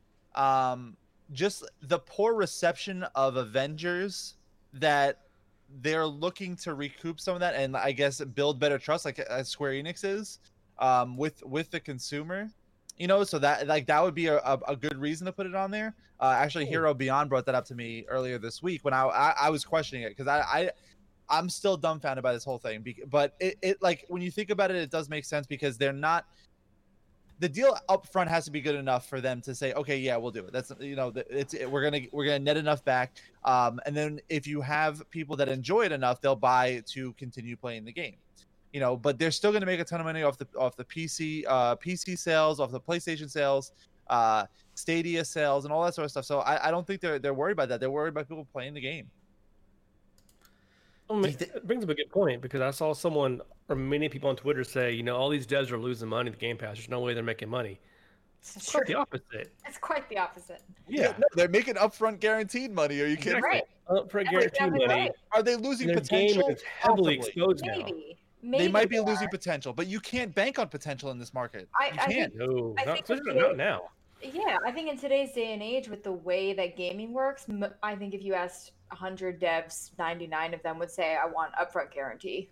um just the poor reception of Avengers, that they're looking to recoup some of that and I guess build better trust, like as Square Enix is, um, with with the consumer. You know, so that like that would be a, a, a good reason to put it on there. Uh, actually, Hero Beyond brought that up to me earlier this week when I I, I was questioning it because I, I I'm still dumbfounded by this whole thing. But it, it like when you think about it, it does make sense because they're not. The deal up front has to be good enough for them to say, okay, yeah, we'll do it. That's you know, it's it, we're gonna we're gonna net enough back. Um, and then if you have people that enjoy it enough, they'll buy to continue playing the game. You know, but they're still going to make a ton of money off the off the P C uh, P C sales, off the PlayStation sales, uh, Stadia sales, and all that sort of stuff. So I, I don't think they're they're worried about that. They're worried about people playing the game. I mean, it brings up a good point because I saw someone or many people on Twitter say, you know, all these devs are losing money to Game Pass. There's no way they're making money. It's quite the opposite. It's quite the opposite. Yeah, yeah no, they're making upfront guaranteed money. Are you kidding? Right. Upfront guaranteed money. Right. Are they losing and potential? Game is heavily exposed Maybe. now. Maybe they might be they losing are. potential, but you can't bank on potential in this market. I, you I can't. think, No, I not, think especially today- not now. Yeah, I think in today's day and age, with the way that gaming works, m- I think if you asked one hundred devs, ninety-nine of them would say, "I want upfront guarantee."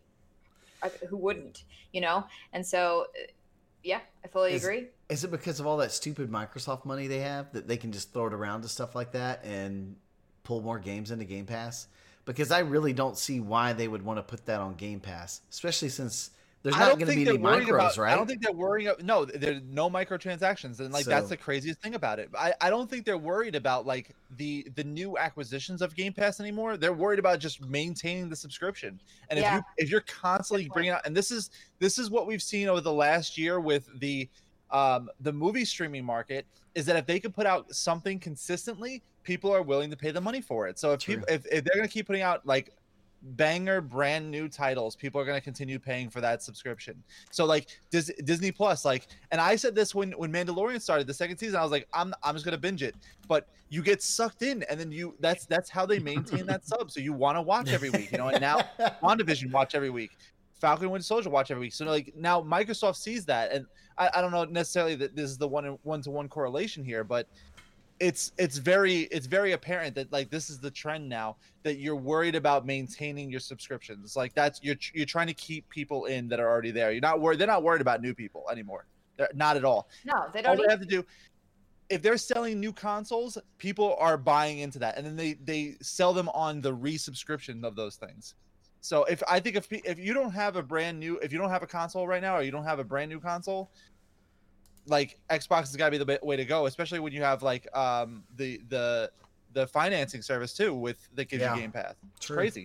I, who wouldn't, you know? And so, uh, yeah, I fully Is- agree. Is it because of all that stupid Microsoft money they have that they can just throw it around to stuff like that and pull more games into Game Pass? Because I really don't see why they would want to put that on Game Pass, especially since there's I not don't going to think be any they're worried micros, about, right? I don't think they're worrying. About, no, there's no microtransactions, and like So- that's the craziest thing about it. I, I don't think they're worried about like the the new acquisitions of Game Pass anymore. They're worried about just maintaining the subscription. And if Yeah. you if you're constantly bringing out, and this is this is what we've seen over the last year with the um the movie streaming market, is that if they can put out something consistently, people are willing to pay the money for it. So if True. people if, if they're gonna keep putting out like banger brand new titles, people are going to continue paying for that subscription. So like Dis- Disney Plus, like, and I said this when when Mandalorian started the second season, I was like, I'm I'm just going to binge it, but you get sucked in, and then you that's that's how they maintain that sub. So you want to watch every week, you know. And now WandaVision watch every week, Falcon and Winter Soldier watch every week. So like now Microsoft sees that, and I, I don't know necessarily that this is the one one to one correlation here, but it's it's very it's very apparent that like this is the trend now, that you're worried about maintaining your subscriptions. Like that's you're you're trying to keep people in that are already there. You're not worried. They're not worried about new people anymore. They're not at all. No, they All don't. they have to do, if they're selling new consoles, people are buying into that, and then they they sell them on the resubscription of those things. So if I think if if you don't have a brand new if you don't have a console right now, or you don't have a brand new console, like Xbox has got to be the way to go, especially when you have like um the the the financing service too, with that gives Yeah. you Game Pass. It's True. crazy.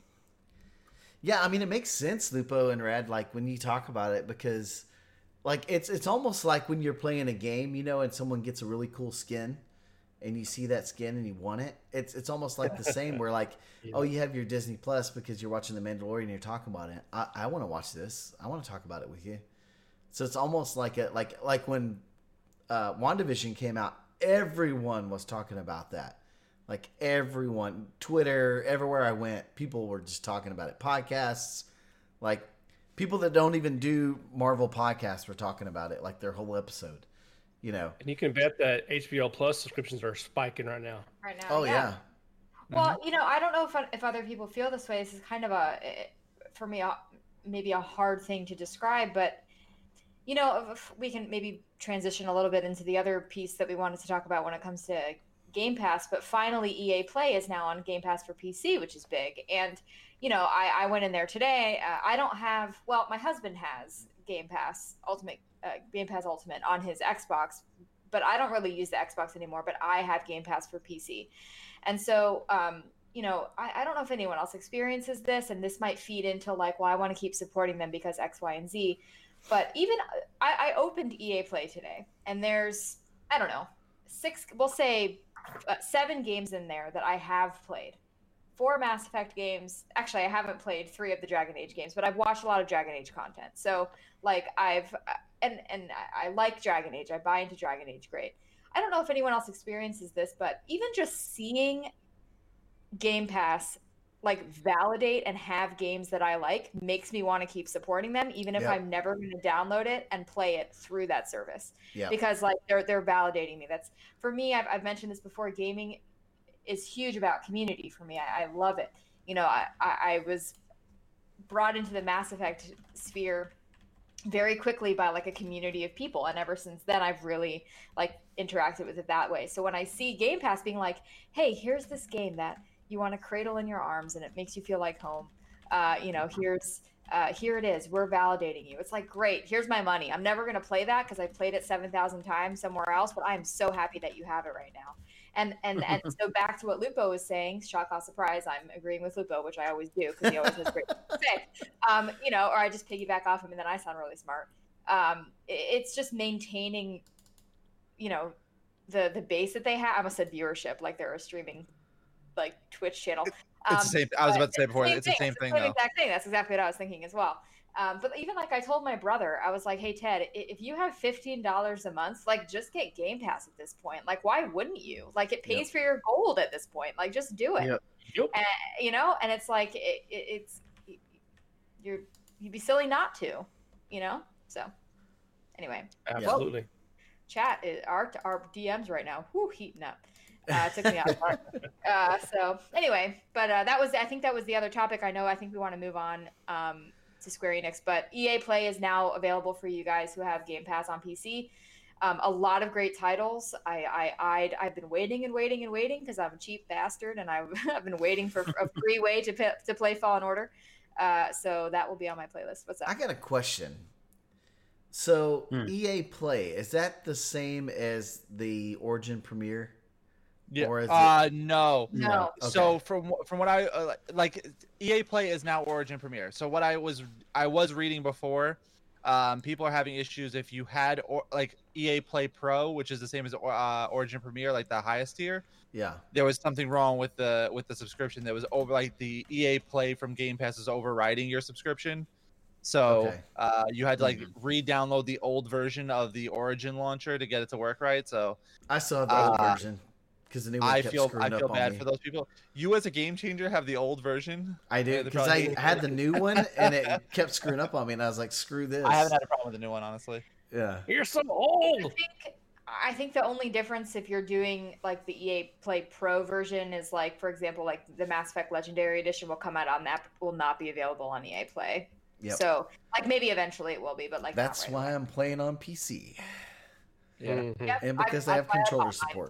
Yeah, I mean it makes sense, Lupo and Rad, like when you talk about it, because like it's it's almost like when you're playing a game, you know, and someone gets a really cool skin and you see that skin and you want it. It's it's almost like the same where like, oh, you have your Disney Plus because you're watching The Mandalorian and you're talking about it. I, I want to watch this. I want to talk about it with you. So it's almost like a like like when uh, WandaVision came out, everyone was talking about that. Like everyone, Twitter, everywhere I went, people were just talking about it. Podcasts, like people that don't even do Marvel podcasts were talking about it, like their whole episode. You know. And you can bet that H B O Plus subscriptions are spiking right now. Right now. Oh yeah. Well, you know, I don't know if if other people feel this way. This is kind of a, for me, a, maybe a hard thing to describe, but you know, if we can maybe transition a little bit into the other piece that we wanted to talk about when it comes to Game Pass. But finally, E A Play is now on Game Pass for P C, which is big. And you know, I, I went in there today. Uh, I don't have. Well, my husband has Game Pass Ultimate, uh, Game Pass Ultimate on his Xbox, but I don't really use the Xbox anymore. But I have Game Pass for P C. And so, um, you know, I, I don't know if anyone else experiences this, and this might feed into like, well, I want to keep supporting them because X, Y, and Z. But even I, I opened E A Play today, and there's, I don't know, six, we'll say uh, seven games in there that I have played. Four Mass Effect games. Actually, I haven't played three of the Dragon Age games, but I've watched a lot of Dragon Age content. So, like, I've, and, and I like Dragon Age. I buy into Dragon Age, great. I don't know if anyone else experiences this, but even just seeing Game Pass like validate and have games that I like makes me want to keep supporting them, even if Yep. I'm never going to download it and play it through that service. Yeah. Because like they're they're validating me. That's for me. I've, I've mentioned this before. Gaming is huge about community for me. I, I love it, you know, I, I, I was brought into the Mass Effect sphere very quickly by like a community of people, and ever since then I've really like interacted with it that way. So when I see Game Pass being like, hey, here's this game that you want to cradle in your arms and it makes you feel like home, uh you know, here's uh here it is, we're validating you, it's like, great, here's my money. I'm never going to play that because I played it seven thousand times somewhere else, but I'm so happy that you have it right now. And and and so back to what Lupo was saying, shock, awe, surprise, I'm agreeing with Lupo, which I always do because he always has great things to say. Um, you know, or I just piggyback off him and then I sound really smart. Um, it, it's just maintaining, you know, the the base that they have. I almost said viewership, like they're a streaming, like Twitch channel. Um, It's the same. I was about to say before. It's the same thing, it's the though. exact thing. That's exactly what I was thinking as well. Um, but even like I told my brother, I was like, hey, Ted, if you have fifteen dollars a month, like just get Game Pass at this point. Like, why wouldn't you? Like, it pays yep. for your gold at this point. Like, just do it. Yep. Yep. And, you know, and it's like, it, it, it's, you're, you'd be silly not to, you know? So anyway. Absolutely. Well, chat, is, our, our D Ms right now, whoo, heating up. Uh, took me off guard. Uh, so anyway, but uh, that was, I think that was the other topic. I know, I think we want to move on um, to Square Enix, but E A Play is now available for you guys who have Game Pass on P C. Um, a lot of great titles. I, I, I'd, I've been waiting and waiting and waiting because I'm a cheap bastard and I've, I've been waiting for a free way to p- to play Fallen Order. Uh, so that will be on my playlist. What's up? I got a question. So hmm. E A Play, is that the same as the Origin Premiere? Yeah. Or is uh, it... No. no. no. Okay. So from from what I uh, like, E A Play is now Origin Premiere. So what I was I was reading before, um, people are having issues if you had or like E A Play Pro, which is the same as uh, Origin Premiere, like the highest tier. Yeah. There was something wrong with the with the subscription. That was over like the E A Play from Game Pass is overriding your subscription. So okay. uh, you had to like mm-hmm. re-download the old version of the Origin launcher to get it to work right. So I still have the uh, old version. The new one I kept feel I up feel bad me. for those people. You as a game changer have the old version. I do because I had the new one and it kept screwing up on me, and I was like, "Screw this." I haven't had a problem with the new one, honestly. Yeah, you're so old. I think I think the only difference if you're doing like the E A Play Pro version is like, for example, like the Mass Effect Legendary Edition will come out on that, will not be available on E A Play. Yep. So like maybe eventually it will be, but like that's not right why away. I'm playing on P C. Yeah, mm-hmm. yep, and because I, I have I, controller I support.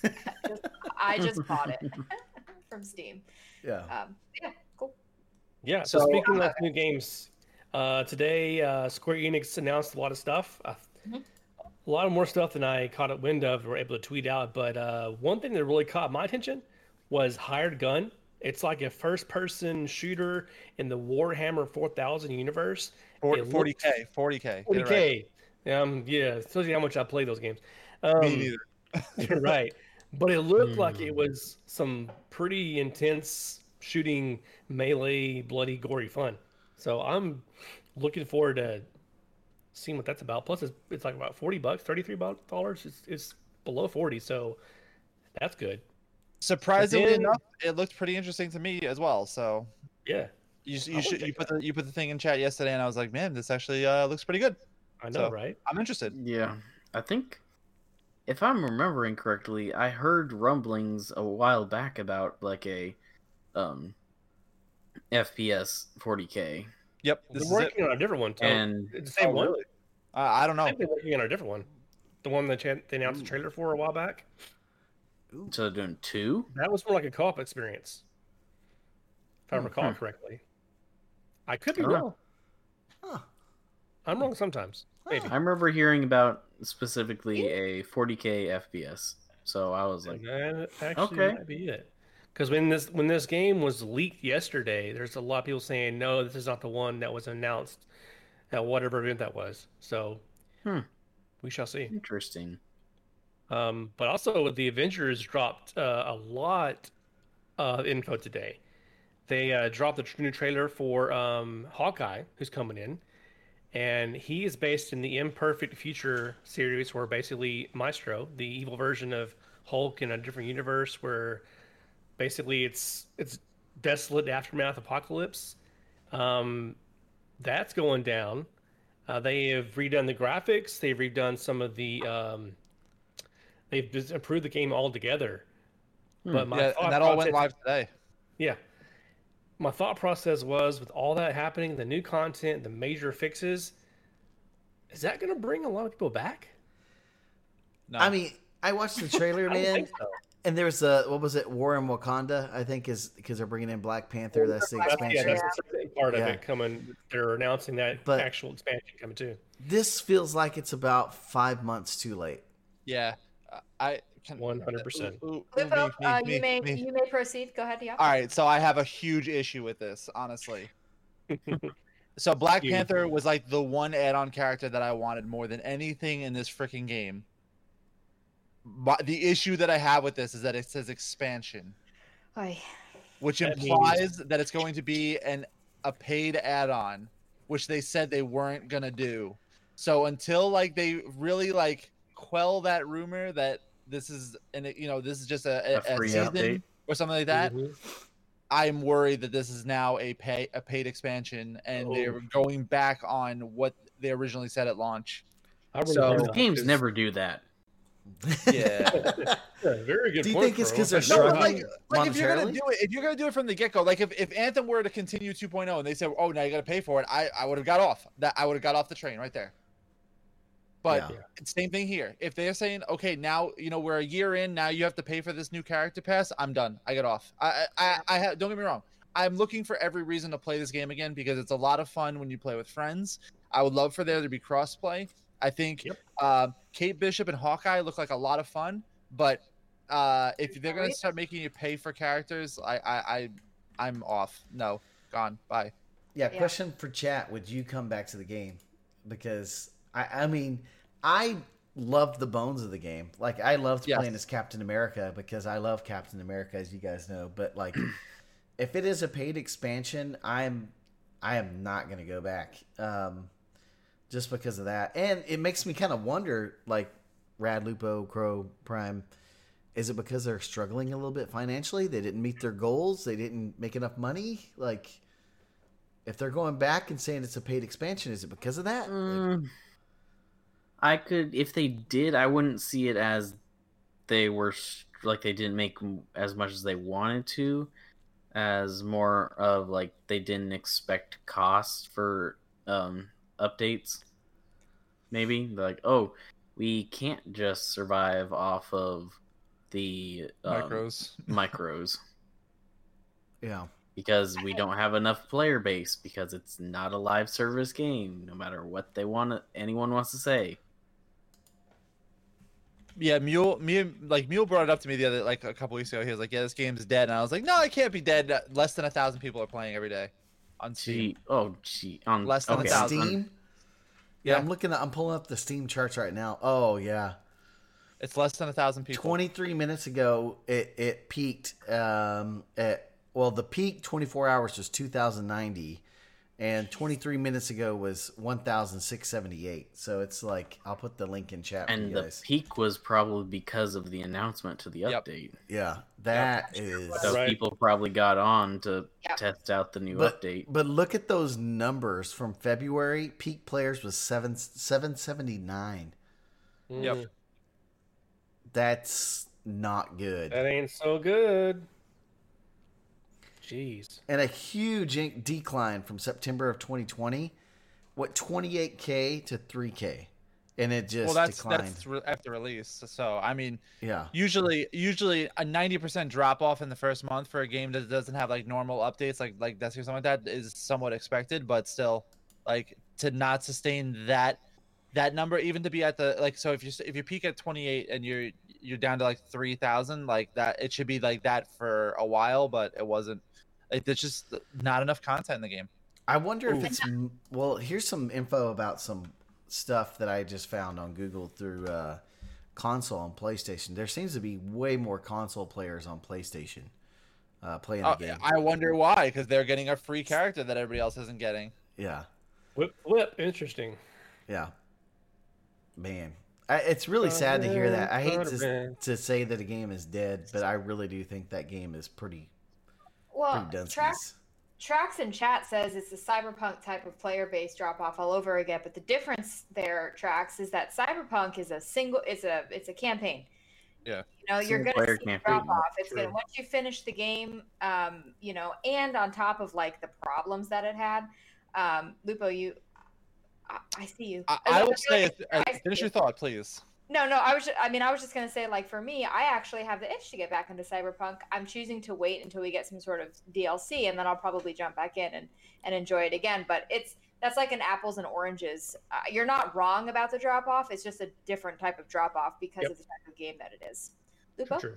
I just bought it from Steam. Yeah. Um, yeah. Cool. Yeah. So, so speaking uh, of new games, uh, today uh, Square Enix announced a lot of stuff. Uh, mm-hmm. A lot of more stuff than I caught up wind of or were able to tweet out. But uh, one thing that really caught my attention was Hired Gun. It's like a first-person shooter in the Warhammer four thousand universe. forty K. forty K. forty K. Um, yeah, it tells you how much I play those games. Um, Me neither. You're right. But it looked like it was some pretty intense shooting, melee, bloody, gory fun. So I'm looking forward to seeing what that's about. Plus, it's, it's like about forty bucks, thirty-three dollars. It's, it's below forty, so that's good. Surprisingly then, enough, it looked pretty interesting to me as well. So yeah, you you should you put the you put the thing in chat yesterday, and I was like, man, this actually uh, looks pretty good. I know, so, right? I'm interested. Yeah, I think if I'm remembering correctly, I heard rumblings a while back about like a um F P S forty K. Yep, this We're working on a different one, too. And it's the same oh, one. Really? Uh, I don't know. They're working on a different one. The one that they announced Ooh. a trailer for a while back. Ooh. So they're doing two? That was more like a co-op experience, if I mm-hmm. recall correctly. I could be I wrong. Huh. I'm wrong sometimes. Maybe. I remember hearing about specifically a forty K F P S, so I was like, that actually okay. might be it. Because when this when this game was leaked yesterday, there's a lot of people saying, no, this is not the one that was announced at whatever event that was. So hmm. we shall see. Interesting. Um, but also, the Avengers dropped uh, a lot of info today. They uh, dropped the new trailer for um, Hawkeye, who's coming in. And he is based in the Imperfect Future series, where basically Maestro, the evil version of Hulk in a different universe, where basically it's it's desolate aftermath apocalypse. Um, that's going down. Uh, they have redone the graphics. They've redone some of the. Um, they've just improved the game altogether. Hmm. But my yeah, and that all went live today. Yeah, my thought process was with all that happening, the new content, the major fixes, is that going to bring a lot of people back? No. I mean, I watched the trailer, I don't man, think so. and there's a what was it, War in Wakanda? I think is because they're bringing in Black Panther. That's the That's, expansion. yeah, that's the second part Yeah. of it coming. They're announcing that But- actual expansion coming too. This feels like it's about five months too late. Yeah, uh, I can one hundred percent. Ooh, ooh, ooh, Lupo, me, me, uh, me, you may me. you may proceed. Go ahead, yeah. All right, so I have a huge issue with this, honestly. So Black Huge. Panther was like the one add-on character that I wanted more than anything in this freaking game. But the issue that I have with this is that it says expansion, Oy. which That means- implies that it's going to be an a paid add-on, which they said they weren't gonna do. So until like they really like quell that rumor that this is and you know this is just a, A a, a free season update. or something like that, Mhm. I'm worried that this is now a pay a paid expansion and Oh. they're going back on what they originally said at launch. I really So- hope Those not, games 'cause- never do that. Yeah. Yeah, very good. Do you point, think it's Crow. 'cause they're But No, no, struggling? like, like if you're gonna monetarily? do it, if you're gonna do it from the get go, like if, if Anthem were to continue two point oh and they said, "Oh, now you got to pay for it," I, I would have got off. That I would have got off the train right there. But Yeah. it's same thing here. If they're saying, "Okay, now you know we're a year in, now you have to pay for this new character pass," I'm done. I get off. I I I, I have, don't get me wrong. I'm looking for every reason to play this game again because it's a lot of fun when you play with friends. I would love for there to be crossplay. I think Yep. uh, Kate Bishop and Hawkeye look like a lot of fun, but uh, if they're gonna start making you pay for characters, I, I, I I'm off. No, gone. Bye. Yeah, Yeah. question for chat. Would you come back to the game? Because, I, I mean, I loved the bones of the game. Like, I loved Yes. playing as Captain America because I love Captain America, as you guys know. But, like, if it is a paid expansion, I'm I am not going to go back um, just because of that. And it makes me kind of wonder, like, Rad, Lupo, Crow, Prime, is it because they're struggling a little bit financially? They didn't meet their goals? They didn't make enough money? Like... If they're going back and saying it's a paid expansion, is it because of that? Like, Mm, I could, if they did, I wouldn't see it as they were s- like they didn't make m- as much as they wanted to, as more of like they didn't expect costs for um, updates. Maybe like, oh, we can't just survive off of the um, Micros. micros yeah. because we don't have enough player base because it's not a live service game, no matter what they want to, anyone wants to say. Yeah, Mule, me, like Mule brought it up to me the other, like a couple weeks ago. He was like, "Yeah, this game's dead," and I was like, "No, it can't be dead. Less than a thousand people are playing every day on Steam." Gee, oh gee, on Less than a okay, thousand. on- Steam? Yeah, Yeah. I'm looking at, I'm pulling up the Steam charts right now. Oh, yeah. It's less than a thousand people. twenty-three minutes ago, it, it peaked um, at, well, the peak twenty-four hours was two thousand ninety, and twenty-three minutes ago was one thousand six hundred seventy-eight. So it's like, I'll put the link in chat for and you the guys. peak was probably because of the announcement to the Yep. update. Yeah, that is. So Right. people probably got on to Yep. test out the new But, update. but look at those numbers from February. Peak players was seven seven seventy nine. Yep. Mm, That's not good. That ain't so good. Jeez. And a huge in- decline from September of twenty twenty. What twenty-eight K to three K, and it just Well, that's declined. that's re- after release. So I mean, Yeah, usually usually a ninety percent drop off in the first month for a game that doesn't have like normal updates, like like Destiny or something like that, is somewhat expected. But still, like to not sustain that that number, even to be at the like, so if you if you peak at twenty-eight and you're you're down to like three thousand, like that, it should be like that for a while, but it wasn't. Like, there's just not enough content in the game. I wonder if it's well. Here's some info about some stuff that I just found on Google through uh, console and PlayStation. There seems to be way more console players on PlayStation uh, playing the Uh, game. I wonder why, because they're getting a free character that everybody else isn't getting. Yeah, Whip, whip. Interesting. yeah, man. I, it's really sad to hear that. I hate to, Spider-Man. to say that a game is dead, but I really do think that game is pretty Well, pretty dunskies. Trax, Trax in chat says it's a cyberpunk type of player base drop off all over again, but the difference there, Trax, is that cyberpunk is a single, it's a it's a campaign. Yeah. You know, you're Single gonna player see can't drop beat. off. It's True. gonna once you finish the game, um, you know, and on top of like the problems that it had, um, Lupo, you, I, I see you. I, I would I- say, uh, I see finish you. your thought, please. No, no, I was. Just, I mean, I was just gonna say, like, for me, I actually have the itch to get back into Cyberpunk. I'm choosing to wait until we get some sort of D L C, and then I'll probably jump back in and and enjoy it again. But it's that's like an apples and oranges. Uh, you're not wrong about the drop off. It's just a different type of drop off because Yep. of the type of game that it is. Lupo? True.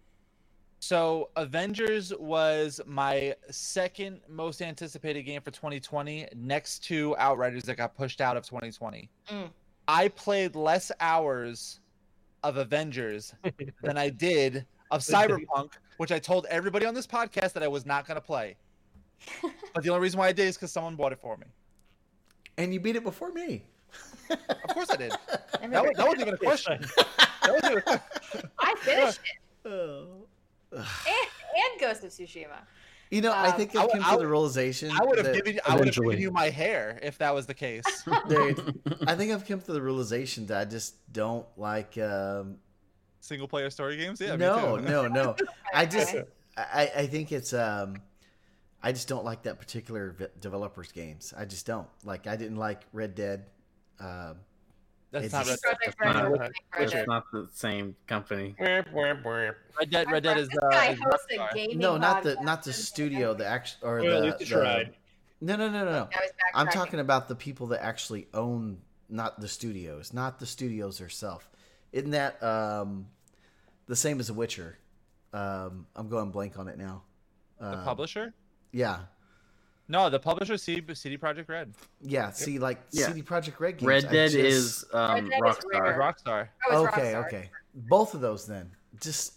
So Avengers was my second most anticipated game for twenty twenty, next to Outriders that got pushed out of twenty twenty. Mm. I played less hours of Avengers than I did of Cyberpunk, which I told everybody on this podcast that I was not going to play. But the only reason why I did is because someone bought it for me. And you beat it before me. Of course I did. Everybody- That, was, that wasn't even a question. That wasn't even a question. I finished it, Oh. and, and Ghost of Tsushima. You know, I Um, think I I would- came I to would- the realization. I would have that- given you, I would have Eventually. given you my hair if that was the case. Dude, I think I've come to the realization that I just don't like. Um, Single player story games? Yeah, no, me too. no, no. I just, Okay. I, I think it's. Um, I just don't like that particular v- developer's games. I just don't like. I didn't like Red Dead. Um, That's It's not Red just- Dead. Project That's Red not- Dead, Project Red It's Dead. not the same company. Womp, womp, womp. Red Dead, Red Dead is, This uh, guy is hosts a Rockstar. gaming no, not the podcast. not the studio. The actual or Well, at the, least you the- tried. No, no, no, no, no. I was I'm backtracking. talking about the people that actually own, not the studios, not the studios herself. Isn't that um, the same as The Witcher? Um, I'm going blank on it now. The Um, publisher? Yeah, No, the publisher is C D Projekt Red. yeah. See, like Yeah. C D Projekt Red games. Red I Dead just- is um, Red Dead is Rockstar. rare. Rockstar. Oh, it's okay, Rockstar. okay. Both of those then. Just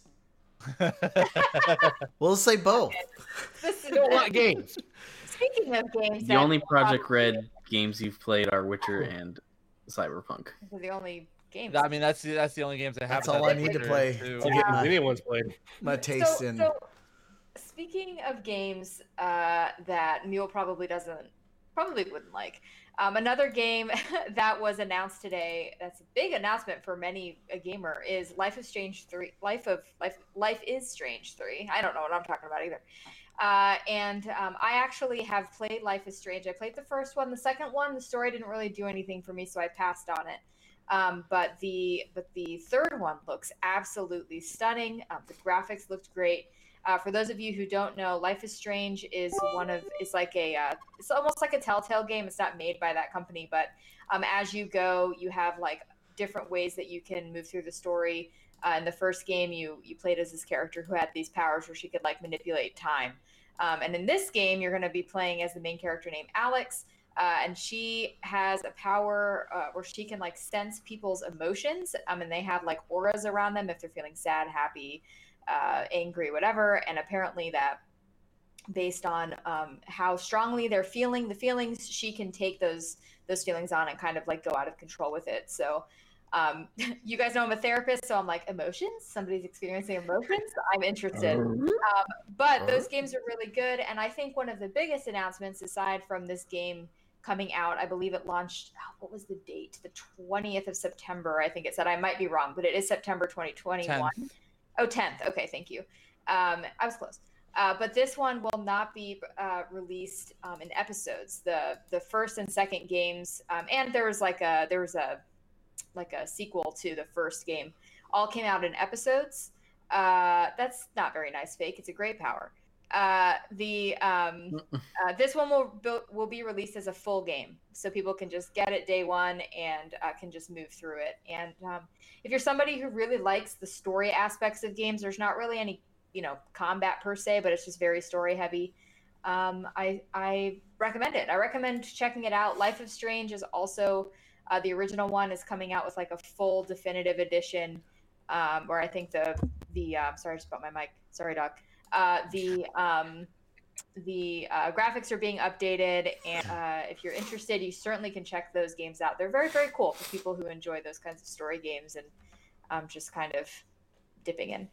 well, let's say both. This is, You don't like games. speaking of games, The that only will Project probably- Red games you've played are Witcher and Cyberpunk. These are the only games. I mean, that's the, that's the only games I have. That's all I need to publisher, play too. to Yeah. get my, Anyone's played. my taste so, in. so, speaking of games uh, that Mule probably doesn't, probably wouldn't like, um, another game that was announced today. That's a big announcement for many a gamer. Is Life of Strange three. Life of Life. Life is Strange three. I don't know what I'm talking about either. Uh, and um, I actually have played Life is Strange. I played the first one. The second one, the story didn't really do anything for me, so I passed on it. Um, but the but the third one looks absolutely stunning. Um, the graphics looked great. Uh, for those of you who don't know, Life is Strange is one of it's like a uh, it's almost like a Telltale game. It's not made by that company, but um, as you go, you have like different ways that you can move through the story. Uh, in the first game, you you played as this character who had these powers where she could like manipulate time. Um, and in this game, you're going to be playing as the main character named Alex. Uh, and she has a power uh, where she can like sense people's emotions. Um, and they have like auras around them if they're feeling sad, happy, uh, angry, whatever. And apparently that based on um, how strongly they're feeling the feelings, she can take those those feelings on and kind of like go out of control with it. So um, you guys know I'm a therapist, so I'm like, emotions? Somebody's experiencing emotions? I'm interested. Um, but those games are really good. And I think one of the biggest announcements, aside from this game coming out, I believe it launched, oh, what was the date? The twentieth of September, I think it said. I might be wrong, but it is September twenty twenty-one. tenth. Oh, tenth. Okay, thank you. Um, I was close. Uh, but this one will not be uh, released um, in episodes. The the first and second games, um, and there was like a there was a like a sequel to the first game, all came out in episodes. Uh, that's not very nice, fake. It's a great power. Uh, the um, uh, this one will bu- will be released as a full game, so people can just get it day one and uh, can just move through it. And um, if you're somebody who really likes the story aspects of games, there's not really any you know combat per se, but it's just very story heavy. Um, I I recommend it. I recommend checking it out. Life of Strange is also uh, the original one is coming out with like a full definitive edition, um, where I think the the uh, sorry I just bought my mic. Sorry, dog. Uh, the um, the uh, graphics are being updated, and uh, if you're interested, you certainly can check those games out. They're very, very cool for people who enjoy those kinds of story games and um, just kind of dipping in.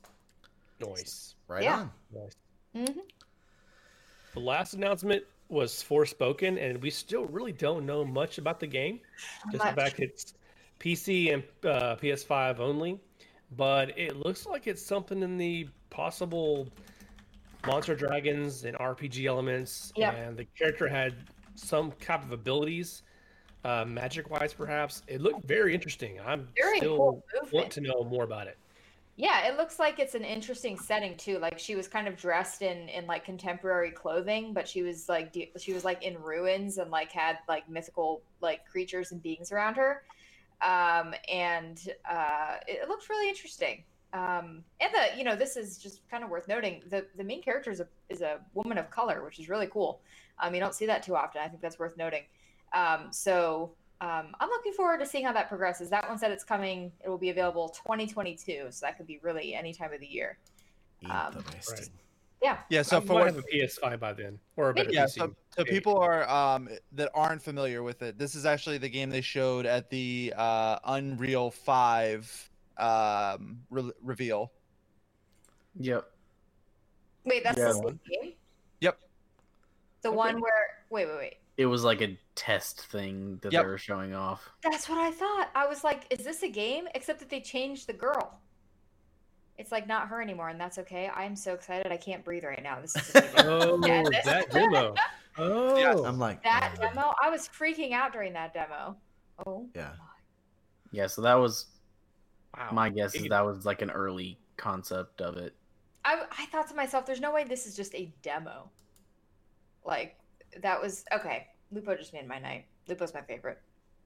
Nice. Right Yeah. on. Nice. Mm-hmm. The last announcement was Forspoken, and we still really don't know much about the game. Just the Much. fact it's P C and uh, P S five only. but it looks like it's something in the possible monster dragons and R P G elements. Yep. And the character had some kind of abilities, uh, magic-wise perhaps. It looked very interesting. I'm Very still cool movement. want to know more about it. Yeah, it looks like it's an interesting setting too. Like she was kind of dressed in in like contemporary clothing, but she was like de- she was like in ruins and like had like mythical like creatures and beings around her. Um, and uh, it, it looks really interesting. Um, and the you know this is just kind of worth noting. The the main character is a is a woman of color, which is really cool. Um, you don't see that too often. I think that's worth noting. Um, so. Um, I'm looking forward to seeing how that progresses. That one said it's coming. It will be available twenty twenty-two, so that could be really any time of the year. Um, Interesting. yeah. Yeah. So I for might what, have a P S five by then, or a better yeah, P C. so, so people are um that aren't familiar with it. This is actually the game they showed at the uh, Unreal five um re- reveal. Yep. Wait, that's Yeah. the same game? Yep. The Okay. one where wait, wait, wait. It was like a test thing that Yep. they were showing off. That's what I thought. I was like, is this a game? Except that they changed the girl. It's like not her anymore, and that's okay. I'm so excited. I can't breathe right now. This is amazing. Oh, Yeah, this- that demo. Oh, Yes. I'm like, that uh, demo. I was freaking out during that demo. Oh. yeah. Yeah, so that was wow. my guess is It- that was like an early concept of it. I, I thought to myself, there's no way this is just a demo. Like, that was, okay. Lupo just made my night. Lupo's my favorite.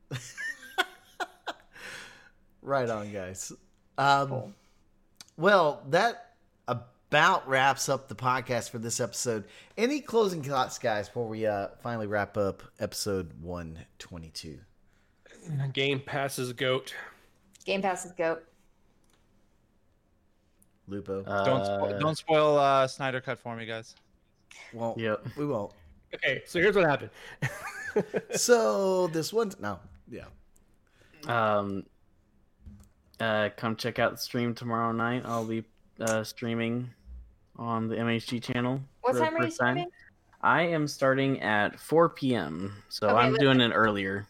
Right on, guys. Um, Cool. Well, that about wraps up the podcast for this episode. Any closing thoughts, guys, before we uh, finally wrap up episode one twenty-two? Game passes goat. Game Pass is GOAT. Lupo? Don't Uh, spo- don't spoil uh, Snyder Cut for me, guys. Won't. Yep. We won't. Okay, so here's what happened. So this one, no, yeah. Um, uh, come check out the stream tomorrow night. I'll be uh, streaming on the M H G channel. What for the time are you first time. streaming? I am starting at four p.m. So Okay, I'm listen. doing it earlier.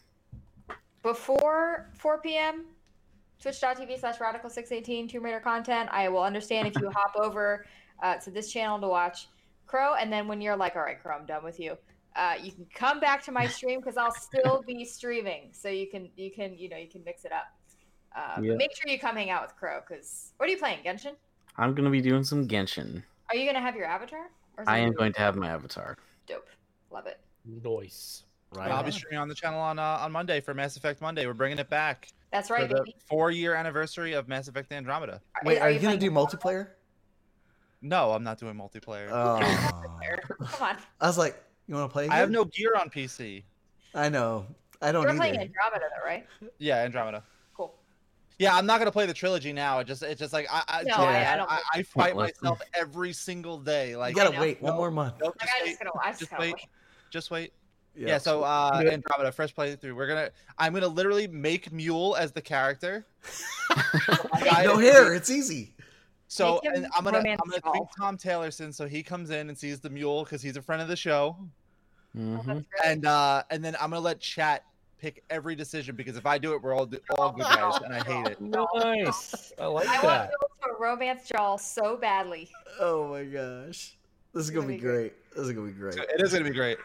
Before four p.m., twitch.tv slash radical six eighteen, Tomb Raider content. I will understand if you hop over uh, to this channel to watch Crow, and then when you're like, all right, Crow, I'm done with you. Uh, you can come back to my stream because I'll still be streaming, so you can you can you know you can mix it up. Uh, Yeah. but make sure you come hang out with Crow because what are you playing? Genshin? I'm gonna be doing some Genshin. Are you gonna have your avatar? Or is I it am your- going to have my avatar. Dope. Love it. Noise. Right. And I'll on. be streaming on the channel on uh, on Monday for Mass Effect Monday. We're bringing it back That's for right, the baby. four year anniversary of Mass Effect Andromeda. Wait, are you gonna playing do Andromeda? multiplayer? No, I'm not doing multiplayer. Oh, Come on. I was like, you want to play? I have again? no gear on P C. I know. I don't You're either. playing Andromeda though, right? Yeah, Andromeda. Cool. Yeah, I'm not gonna play the trilogy now. It just it's just like I I, No, I- I don't- I, I fight Pointless. myself every single day. Like You gotta I know. wait one more month. nope, Like, just I wait, just gonna, I just, just gonna wait, wait. just wait. Yeah, so uh Yeah. Andromeda, fresh playthrough. We're gonna I'm gonna literally make Mule as the character. Guy- No hair. It's easy. So Make him and I'm gonna romance I'm gonna doll. tweak Tom Taylorson so he comes in and sees the mule because he's a friend of the show. Oh, hmm that's great. And uh and then I'm gonna let chat pick every decision because if I do it, we're all all good guys, and I hate it. Nice. I like I want that. Bill to romance Joel so badly. Oh my gosh. This is gonna be great. This is gonna be great. So it is gonna be great.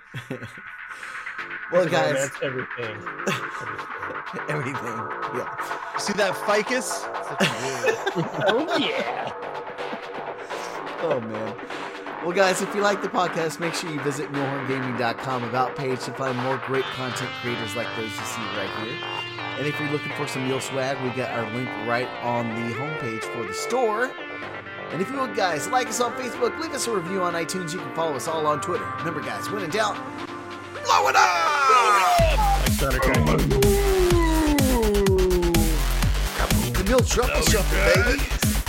Well, Romance guys, everything. everything. Yeah. You see that ficus? It's looking good. Oh yeah. Oh man. Well, guys, if you like the podcast, make sure you visit mule horn gaming dot com about page to find more great content creators like those you see right here. And if you're looking for some Mule swag, we got our link right on the homepage for the store. And if you would, guys, like us on Facebook, leave us a review on iTunes. You can follow us all on Twitter. Remember, guys, when in doubt, blow it up! Like Thunder Crack. The Mule Truffle Shuffle, baby.